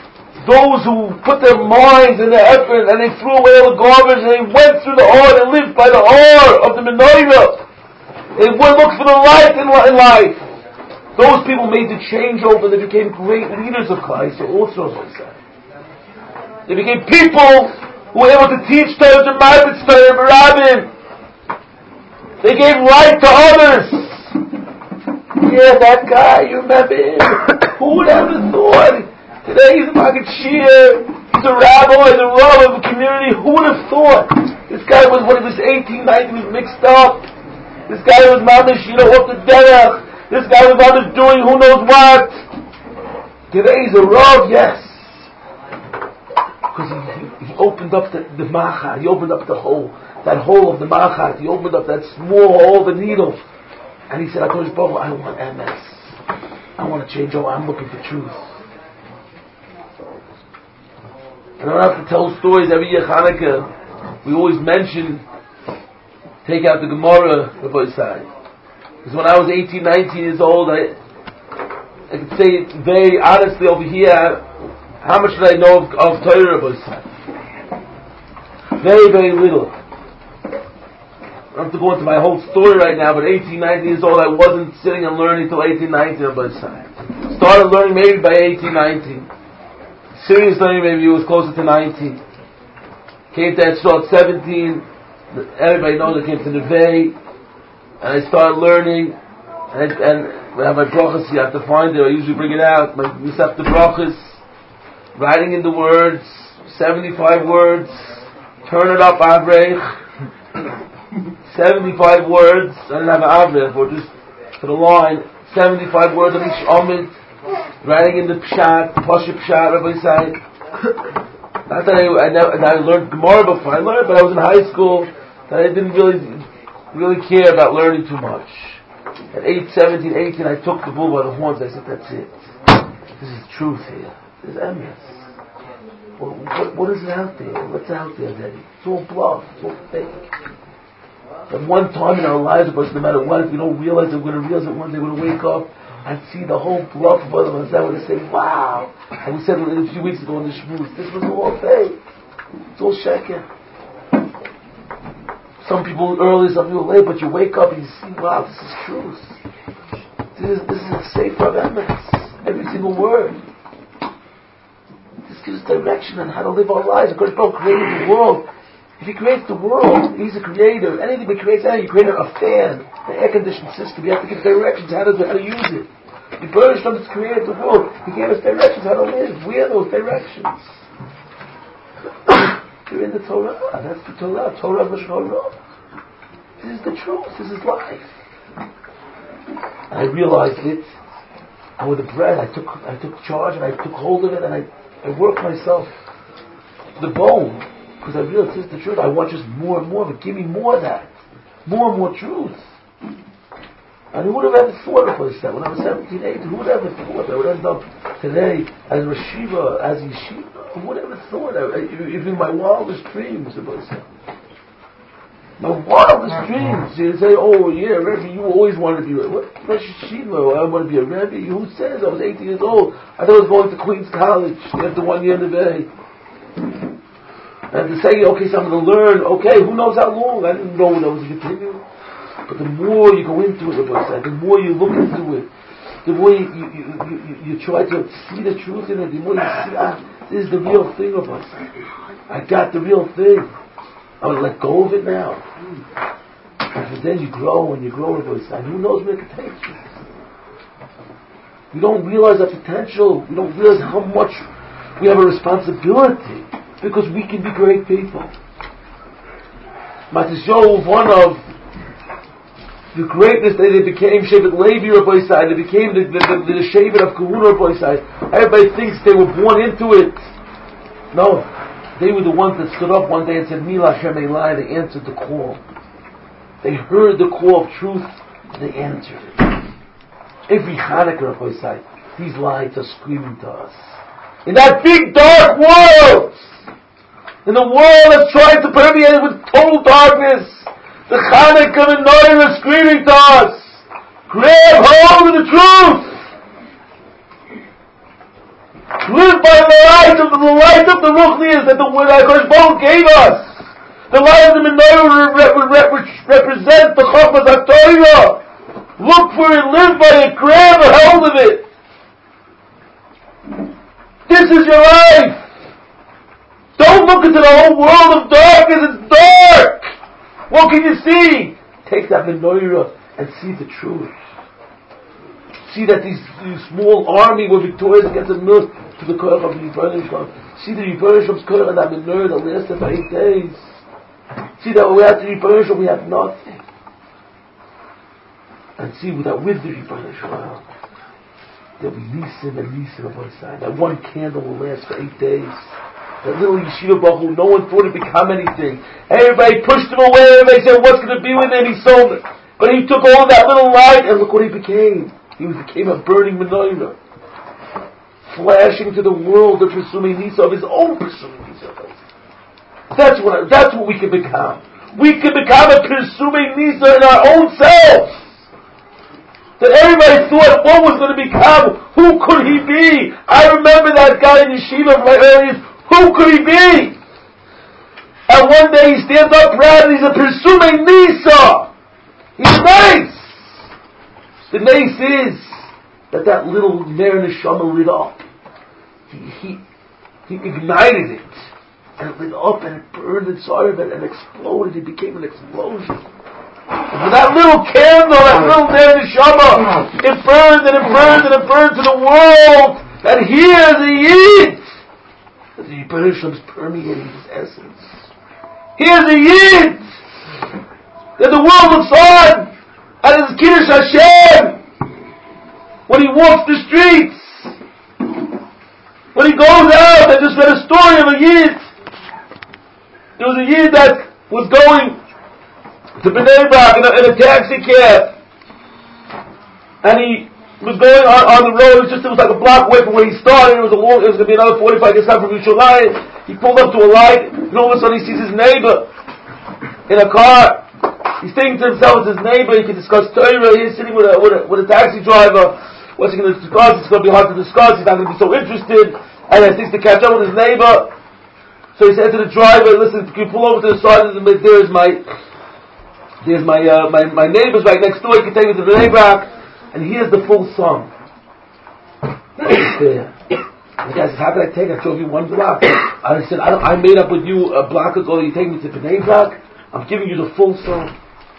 those who put their minds and their effort and they threw away all the garbage and they went through the ore and lived by the ore of the menorah. They would look for the light in life. Those people made the changeover. They became great leaders of Klal Yisrael also, as I said. They became people who were able to teach Torah to Marbitz Torah and Rabbim. They gave light to others. Yeah, that guy, you remember him? Who would ever thought? Today he's a Maggid Shir, he's a rabbi, he's a rabbi of a community. Who would have thought? This guy was, when he was eighteen, nineteen, he was mixed up. This guy was mamish, you know, off the derech. This guy was mamish doing who knows what. Today he's a rav, yes. Because he, he, he opened up the, the machat, he opened up the hole, that hole of the machat, he opened up that small hole of the needle. And he said, I told his brother, I want M S. I want to change over, I'm looking for truth. I don't have to tell stories every year Hanukkah. We always mention, take out the Gemara, Rabbi Isai. Because when I was eighteen, nineteen years old, I I could say very honestly over here, how much did I know of, of Torah, Rabbi Isai? Very, very little. I don't have to go into my whole story right now, but eighteen, nineteen years old, I wasn't sitting and learning till eighteen, nineteen, Rabbi Isai. Started learning maybe by eighteen, nineteen. Serious learning maybe it was closer to nineteen. Came to Etzra at seventeen. Everybody knows I came to Nevei. And I started learning. And, and I have my brachas, you have to find it. I usually bring it out. My Misafta brachas. Writing in the words. seventy-five words. Turn it up, Avrech. seventy-five words. I didn't have an Avrech, but just for the line. seventy-five words on each Amid. Writing in the Pshat, Pasha Pshat, Rabbi Isai. Not that I, I, never, I learned Gemara before. I learned, but I was in high school, that I didn't really, really care about learning too much. At age seventeen, eighteen, I took the bull by the horns. I said, "That's it. This is truth here. This is M S. What, what, what is it out there? What's out there, Daddy? It's all bluff. It's all fake." At one time in our lives, but no matter what, if we don't realize it, we're going to realize it one day. We're going to wake up and see the whole bluff of other ones. Then we're going to say, "Wow!" And we said a few weeks ago in the shmooze, this was all fake. It's all sheker. Some people early, some people late, but you wake up and you see, wow, this is truth. This is this is a safe of evidence. Every single word. This gives us direction on how to live our lives. Because God created the world. If He creates the world, He's a creator. Anything He creates, anything, He created a fan, an air conditioning system. You have to give directions how to how to use it. The Baruch Shem has created the world. He gave us directions how to live. We are those directions. You're in the Torah. That's the Torah. Torah V'Shorah. This is the truth. This is life. And I realized it. And with the bread, I took I took charge and I took hold of it and I, I worked myself to the bone. Because I realized this is the truth. I want just more and more of it. Give me more of that. More and more truth. And who would have ever thought of this? When I was seventeen, eighteen, who would have ever thought I would end up today as a Rashiva, as Yeshiva? Who would have ever thought? Even in my wildest dreams, my wildest dreams. You say, "Oh yeah, Rebbe, you always wanted to be a what? Rosh Yeshiva. I want to be a Rebbe." Who says? I was eighteen years old. I thought I was going to Queens College after one year in the Bay. And to say, okay, so I'm going to learn. Okay, who knows how long? I didn't know when I was going to continue. But the more you go into it, the more you look into it, the more you, you, you, you, you try to see the truth in it, the more you see, ah, this is the real thing of us. I got the real thing. I'm going to let go of it now. And then you grow and you grow with us. And who knows where it can take you. We don't realize our potential. We don't realize how much we have a responsibility. Because we can be great people. Matisyahu, one of the greatness that they became Shevet Levi Rabbi Isai, they became the, the, the, the Shevet of Kahuna Rabbi Isai. Everybody thinks they were born into it. No, they were the ones that stood up one day and said, Mila Hashem Elai, they answered the call. They heard the call of truth, and they answered it. Every Hanukkah Rabbi Isai, these lights are screaming to us. In that big dark world, in the world that's trying to permeate it with total darkness, the Chanukah and Noir is screaming to us, grab hold of the truth. Live by the light of the, the light of the Ruchnias that the word HaKadosh Baruch gave us. The light of the menorah rep- rep- rep- represent the Chachmas HaTorah. Look for it, live by it, grab a hold of it. This is your life. Don't look into the whole world of darkness. It's dark. What can you see? Take that menorah and see the truth. See that these, these small army were victorious against the milk to the Koyach of the Yibbonim Shalom. See the Yibbonim Shalom's Koyach and that menorah that lasted for eight days. See that without the Yibbonim Shalom we have nothing. And see that with the Yibbonim Shalom there'll be Nisim and Nisim on one side. That one candle will last for eight days. That little yeshiva bachu, no one thought it'd become anything. Everybody pushed him away. Everybody said, "What's going to be with him?" He sold it, but he took all of that little light, and look what he became. He became a burning menorah, flashing to the world the presuming nisa of his own presuming nisa. That's what. That's what we can become. We can become a presuming nisa in our own selves. That everybody thought what was going to become. Who could he be? I remember that guy in yeshiva of my earliest. Who could he be? And one day he stands up proud and he's a presuming nisa. He's nice. The nace is that that little Ner Neshama lit up. He, he, he ignited it. And it lit up and it burned inside of it and exploded. It became an explosion. And with that little candle, that little Ner Neshama, it burned and it burned and it burned to the world. And here the Yid, the Yibbonim Shalom's permeating his essence. Here's the Yid that the world looks on and his Kiddush Hashem when he walks the streets, when he goes out. I just read a story of a Yid. There was a Yid that was going to Bnei Brak in a, in a taxi cab, and he was going on, on the road. It was just it was like a block away from where he started. It was a long. It was going to be another forty-five minutes from Yerushalayim. He pulled up to a light, and all of a sudden he sees his neighbor in a car. He's thinking to himself, it's his neighbor. He can discuss Torah. He's sitting with a with a, with a taxi driver. What's he going to discuss? It's going to be hard to discuss. He's not going to be so interested, and he thinks to catch up with his neighbor. So he said to the driver, "Listen, can you pull over to the side? There's my." There's my, uh, my my neighbors right next door. You can take me to the neighbor, and here's the full sum. The guy says, "How can I take? I drove you one block." I said, "I, don't, I made up with you a block ago. You take me to Bnei Brak. I'm giving you the full sum.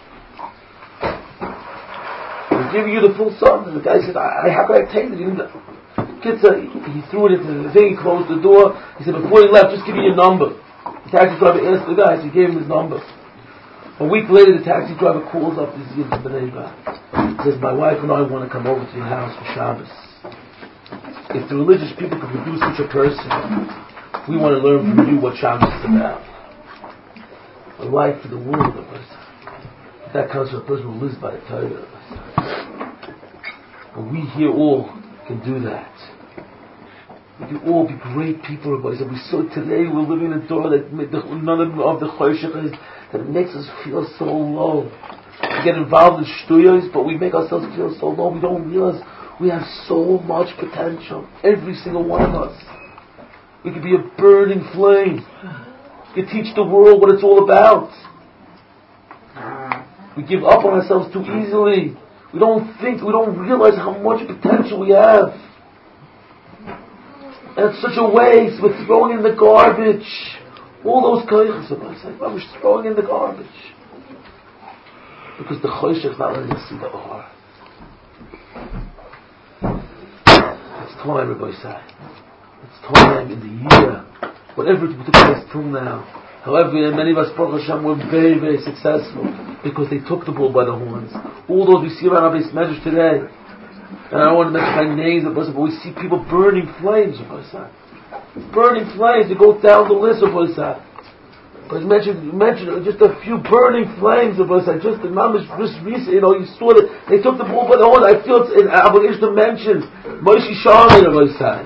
I'm giving you the full sum." And the guy said, I, "How can I take it?" Kids, uh, he threw it into the thing. He closed the door. He said, "Before he left, just give me your number." The taxi driver asked the guy. So he gave him his number. A week later, the taxi driver calls up this Yid from Bnei Brak. He says, "My wife and I want to come over to your house for Shabbos. If the religious people could produce such a person, we want to learn from you what Shabbos is about. A life for the world of us. That comes from a person who lives by the Torah of us. And we here all can do that. We can all be great people of us. And we saw today we're living in a door that none of the Choshech is, that it makes us feel so low. We get involved in shtuyos, but we make ourselves feel so low. We don't realize we have so much potential. Every single one of us. We could be a burning flame. We could teach the world what it's all about. We give up on ourselves too easily. We don't think, we don't realize how much potential we have. And it's such a waste. We're throwing in the garbage. All those koyches of us, we're throwing in the garbage. Because the choshech is not letting us see the or. It's time, Rabbi Say. It's time in the year. Whatever it took place till now. However, many of us, Baruch Hashem, were very, very successful because they took the bull by the horns. All those we see around our base measures today. And I don't want to mention my names, but we see people burning flames, Rabbi Say. Burning flames, you go down the list of what's that. But mention, mention just a few burning flames of what's that. Just the numbers, just recently, you know, you saw that they took the bull by the horn. I feel it's an obligation to mention Moshe Sharman of what's that.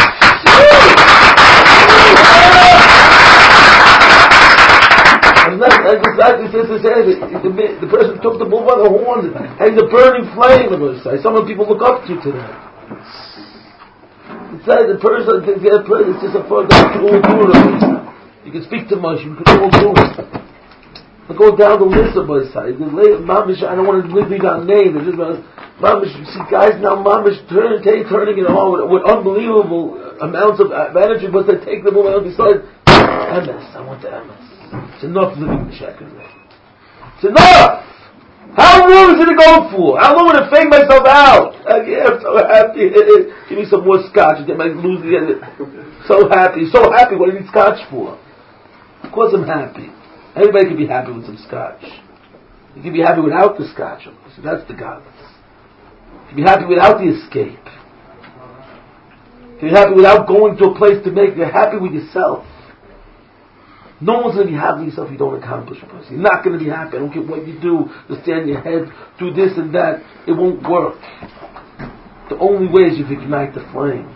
The, the person took the bull by the horn and the burning flame of what's that. Some of the people look up to today. Inside the person, the other person is just a person that can all do it. You can speak to Moshe, you can all do it. But go down the list of my side. Mamish, I don't want to leave out names. Mamish, you see guys now, Mamish turn, take, turning it on with, with unbelievable amounts of energy, but they take the woman on the side. M S, I want the M S. It's enough living in the shack. It's enough! How long is it going for? How long would I fake myself out? Uh, yeah, I'm so happy. Give me some more scotch. Get my lose it. So happy, so happy. What do you need scotch for? Of course I'm happy. Everybody can be happy with some scotch. You can be happy without the scotch. So that's the godless. You can be happy without the escape. You can be happy without going to a place to make. You're happy with yourself. No one's going to be happy with yourself if you don't accomplish a person. You're not going to be happy. I don't care what you do. Just stand your head, do this and that. It won't work. The only way is if you ignite the flame.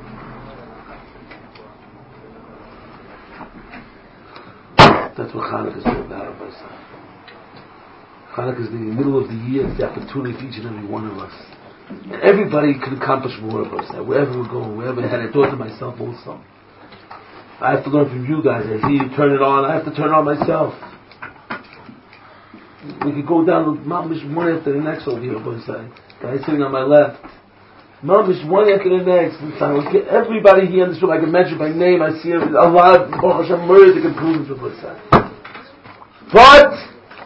That's what Hanukkah is all about, my son. Hanukkah is the middle of the year. It's the opportunity for each and every one of us. And everybody can accomplish more of us. Wherever we're going, wherever we're headed. I thought to myself also. I have to learn from you guys. I see you turn it on. I have to turn it on myself. We could go down to Mamish one after the next over here, boy side. Guy sitting on my left. Mamish one after the next. Let's get everybody here in this room. I can mention by name. I see a lot of Baruch Hashem murders that can prove it for boy side. But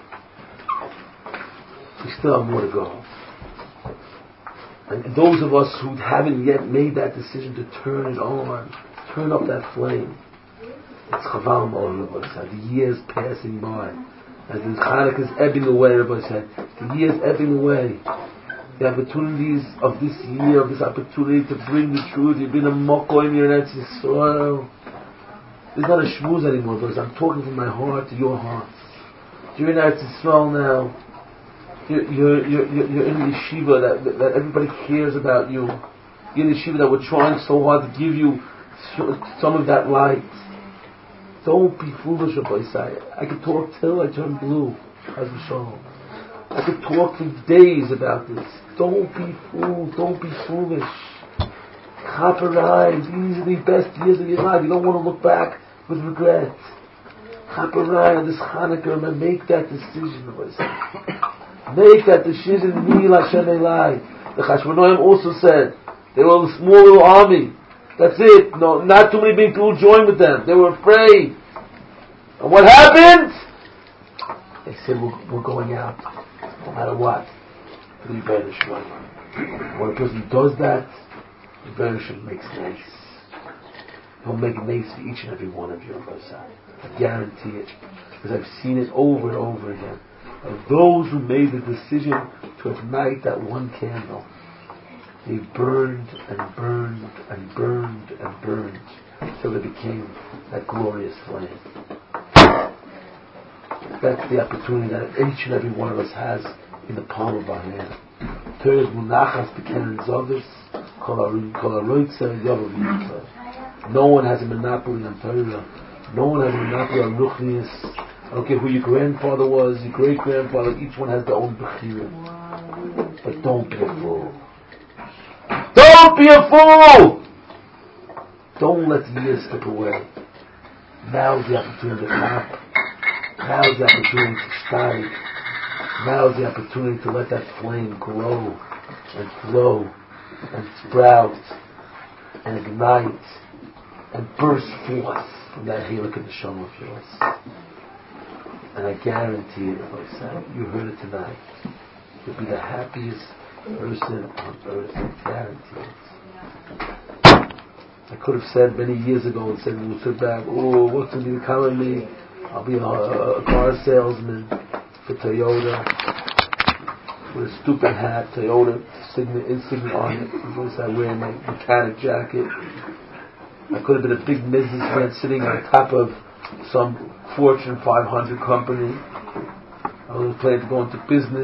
we still have more to go. And those of us who haven't yet made that decision to turn it on, turn up that flame. It's Chaval Ma'or, Rabbi said. The years passing by. As the Chanukah is ebbing away, Rabbi said. The years ebbing away. The opportunities of this year, of this opportunity to bring the truth. You've been a moko in your Eretz Yisrael. It's not a shmooze anymore, because I'm talking from my heart to your hearts. You're in Eretz Yisrael now. You're, you're, you're, you're in the yeshiva that, that everybody cares about you. You're in the yeshiva that we're trying so hard to give you some of that light. Don't be foolish, Rabbi Isai. I could talk till I turn blue. I could talk for days about this. Don't be fool. Don't be foolish. Chaparai, these are the best years of your life. You don't want to look back with regret. Chaparai, on this Hanukkah, and make that decision, Rabbi Isai. Make that decision. Me, Lashem Elai. The Chashmonaim also said they were a small little army. That's it. No, not too many big people joined with them. They were afraid. And what happened? They said, we're, we're going out. No matter what. For the Rebbeinu Shalom. When a person does that, the Rebbeinu Shalom makes nice. He'll make it nice for each and every one of you. I guarantee it. Because I've seen it over and over again. Of those who made the decision to ignite that one candle. They burned and burned and burned and burned until they became that glorious flame. That's the opportunity that each and every one of us has in the palm of our hand. Torah's munachas b'keren zovis, kol haroitzer yovav yitzah. No one has a monopoly on Torah. No one has a monopoly on ruchnius. I don't care who your grandfather was, your great-grandfather, each one has their own bechira. But don't be a fool. Don't be a fool! Don't let the years slip away. Now's the opportunity to clap. Now's the opportunity to strike. Now's the opportunity to let that flame grow and flow and sprout and ignite and burst forth from that halak in the neshama of yours. And I guarantee it, if I said, you heard it tonight, you'll be the happiest person on earth. I guarantee it. I could have said many years ago and said, we'll sit back, oh, what's going to become of me? I'll be a, a, a car salesman for Toyota with a stupid hat, Toyota Sigma, insignia on it. Of I wear my mechanic jacket. I could have been a big businessman sitting on top of some Fortune five hundred company. I was planning to go into business.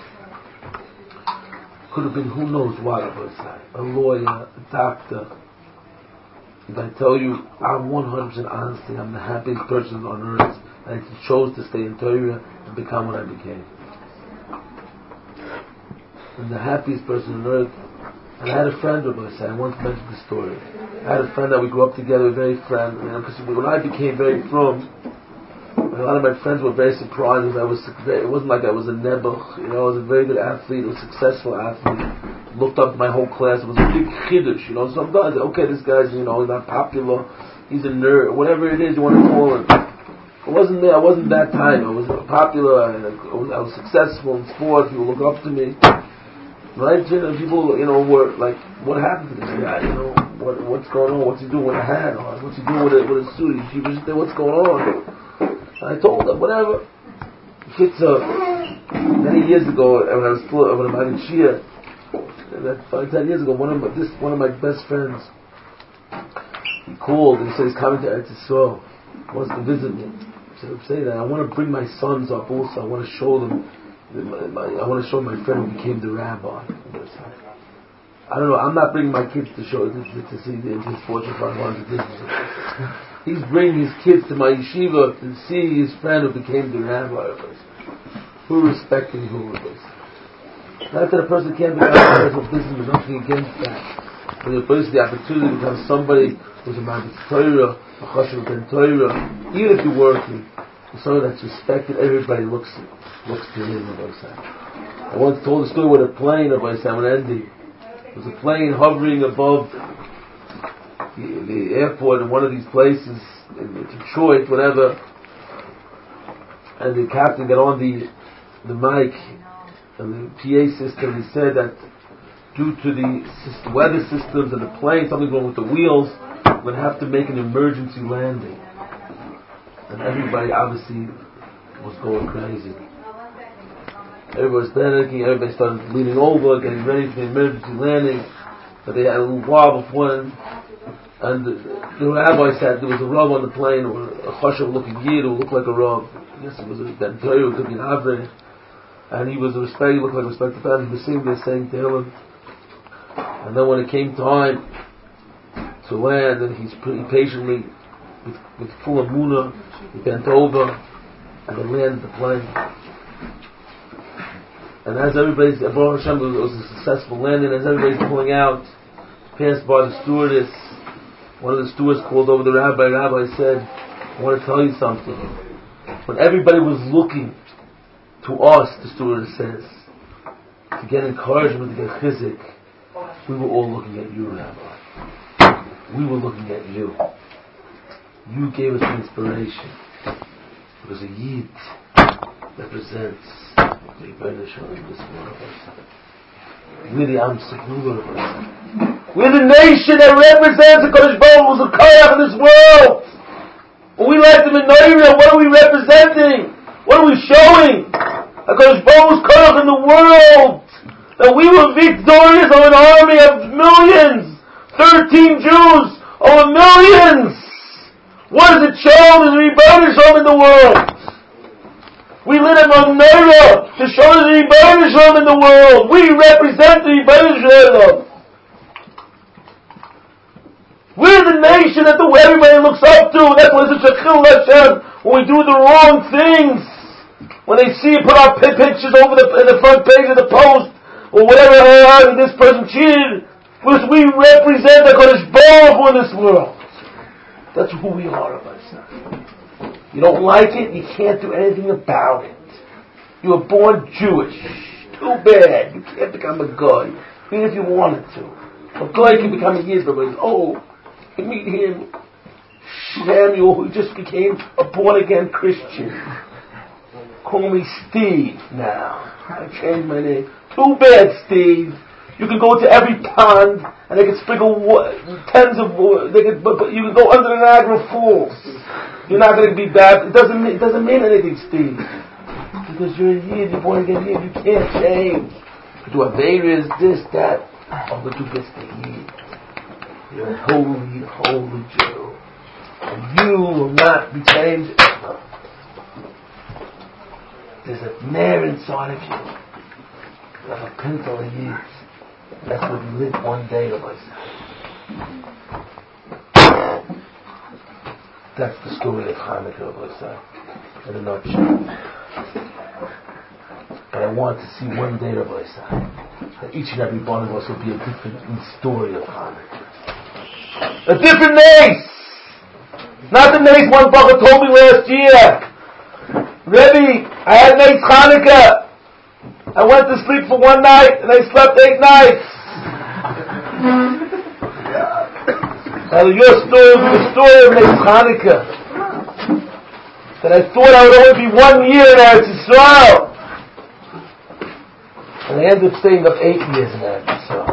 Could have been who knows what I was. A lawyer, a doctor. And I tell you, I'm one hundred percent honestly, I'm the happiest person on earth. And I chose to stay in Torah and become what I became. I'm the happiest person on earth. And I had a friend, Rabbi said, I once mentioned the story. I had a friend that we grew up together, very friend. You know, because when I became very frum, a lot of my friends were very surprised because I was. It wasn't like I was a nebuch. You know, I was a very good athlete, a successful athlete. Looked up my whole class. It was a big chiddush. You know, sometimes okay, this guy's you know he's not popular. He's a nerd, whatever it is you want to call him. I wasn't there. I wasn't that time. I was popular. I was, I was successful in sports. People look up to me. Right? People, you know, were like, "What happened to this guy? You know, what what's going on? What's he doing with a hat on? What's he doing with a with a suit? He was there. What's going on?" I told them, whatever. It's uh, many years ago, when I was still, when I was in Shia, that five, ten years ago, one of my, this, one of my best friends, he called and he said he's coming to Eretz Yisrael. He wants to visit me. I said, say that. I want to bring my sons up also. I want to show them, my, my, I want to show my friend who became the rabbi. I don't know, I'm not bringing my kids to show, to, to see the, his Fortune five hundred business. He's bringing his kids to my yeshiva to see his friend who became the rabbi. Who respecting who it is. Not that a person can't become a personal business, there's nothing against that. But the person the opportunity to become somebody who's a man of Torah, a chashuv ben Torah, even if you're working, someone that's respected, everybody looks looks to him. I once told a story with a plane of Simon Andy. There was a plane hovering above the, the airport in one of these places in Detroit, whatever, and the captain got on the the mic and the P A system. He said that due to the system, weather systems and the plane, something's wrong with the wheels, we're going to have to make an emergency landing. And everybody obviously was going crazy. Everybody was panicking, everybody started leaning over, getting ready for the emergency landing. But they had a little while before, and, and the, the rabbi said there was a rub on the plane, or a chashuv looking yid who looked like a rub. I guess it was a ben Torah, it could be an avrei. And he was a respect, he looked like a respected man. He was sitting there saying to him. And then when it came time to land, and he's pretty patiently, with, with full emunah, he bent over, and they landed the plane. And as everybody's, Baruch Hashem, it was a successful landing, as everybody's pulling out, passed by the stewardess, one of the stewards called over the rabbi, the rabbi said, I want to tell you something. When everybody was looking to us, the stewardess says, to get encouragement, to get chizik, we were all looking at you, Rabbi. We were looking at you. You gave us inspiration. Because a Yid represents the Rebbeinu in this world. We're the Am Sechnuva. We're the nation that represents the Kodesh Baruch Hu, who's a Koyach in this world. When we let them in Naira, what are we representing? What are we showing? A Kodesh Baruch Hu's Koyach in the world. That we were victorious of an army of millions. Thirteen Jews over millions. What does it show? There's a Rebbeinu Shalom in the world. We lit a menorah to show the Rebbeinu Shalom in the world. We represent the Rebbeinu Shalom. We're the nation that the, everybody looks up to. That's why it's such a chil Hashem. When we do the wrong things, when they see it, put our pictures over the, in the front page of the Post, or whatever, and this person cheated, because we represent the Kodesh Baruch Hu in this world. That's who we are, Rabbi. You don't like it, you can't do anything about it. You were born Jewish. Too bad. You can't become a guy, even if you wanted to. A guy can become a Yid, but oh, you meet him, Samuel, who just became a born-again Christian. Call me Steve now. I changed my name. Too bad, Steve. You can go to every pond and they can sprinkle wa- tens of they can, but, but you can go under the Niagara Falls. You're not going to be bad. It doesn't mean, it doesn't mean anything, Steve. Because you're a Yid, you're born again Yid. You can't change. You do Averas, this, that. Oh, but you get the Yid. You're a holy, holy Jew. And you will not be changed ever. There's a mare inside of you. You have a pinto of Yid. That's what you live one day of us. That's the story of Hanukkah of us, in a nutshell. But I want to see one day of us. that each and every one of us will be a different story of Hanukkah. A different nace! Not the nace one brother told me last year. Rebbe, I had nace Hanukkah. I went to sleep for one night and I slept eight nights. Now your story will be the story of nace Hanukkah. That I thought I would only be one year in Eretz Yisrael. And I ended up staying up eight years in Eretz Yisrael.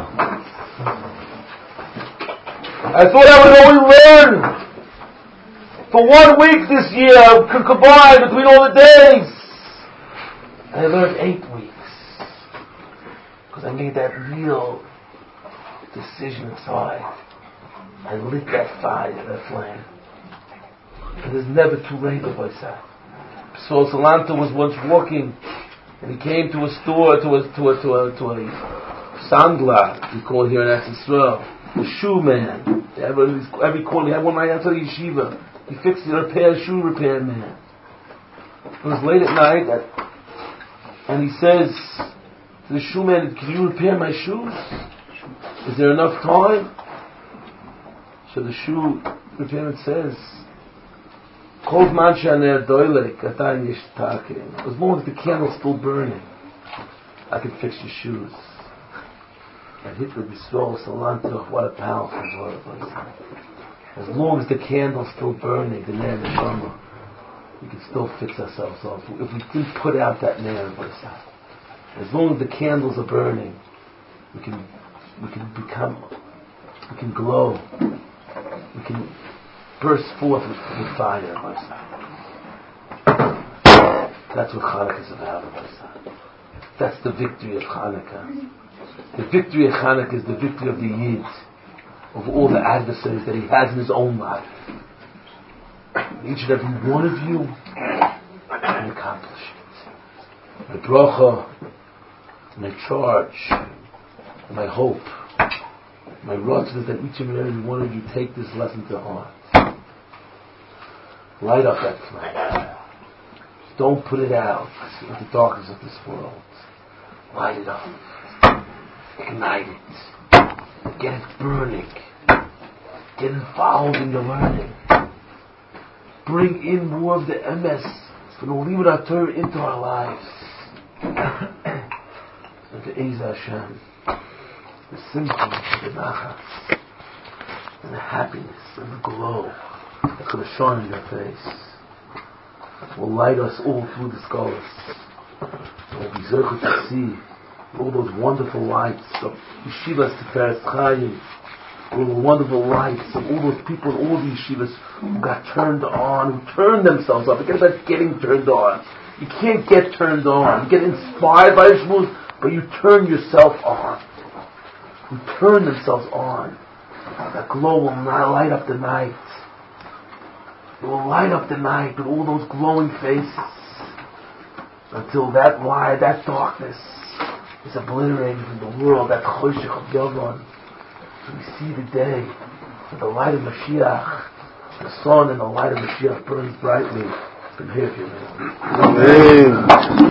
I thought I would only learn for one week this year, combined between all the days. And I learned eight weeks. Because I made that real decision inside. I lit that fire, that flame. And it's never too late, as I said. So Salanter was once walking, and he came to a store, to a to a to a, to a sandler, we call it here in Eretz Yisrael, a shoe man. Every, every corner, he had one right outside the yeshiva. He fixed it, repair shoe repair man. It was late at night, and he says to the shoe man, "Can you repair my shoes? Is there enough time?" So the shoe repairman says, as long as the candle's still burning, I can fix your shoes. And Hitler B'Srael Salanter, what a powerful word. As long as the candle's still burning, the Ner Neshama, we can still fix ourselves off. If we didn't put out that Ner, as long as the candles are burning, we can we can become, we can glow, we can burst forth with, with fire. That's what Hanukkah is about. That's the victory of Hanukkah. The victory of Hanukkah is the victory of the Yid over all the adversaries that he has in his own life. Each and every one of you can accomplish it. My bracha, my charge, my hope, my rotz is that each and every one of you take this lesson to heart. Light up that flame. Don't put it out with the darkness of this world. Light it up. Ignite it. Get it burning. Get involved in your learning. Bring in more of the M S from the Limud HaTorah into our lives. And the Ezer Hashem, the simcha, the nachas, and the happiness, and the glow that could have shone in your face will light us all through the scholars. We'll be zerchut to see all those wonderful lights of Yeshivas Tiferes Chaim, all the wonderful lights of all those people in all the yeshivas who got turned on, who turned themselves on. Forget about getting turned on. You can't get turned on. You get inspired by Shmuz, but you turn yourself on. Who turn themselves on. That glow will not light up the night. It will light up the night with all those glowing faces until that light, that darkness is obliterated from the world, that choshech of Yavon. So we see the day with the light of Mashiach, the sun and the light of Mashiach burns brightly from here to here. Amen.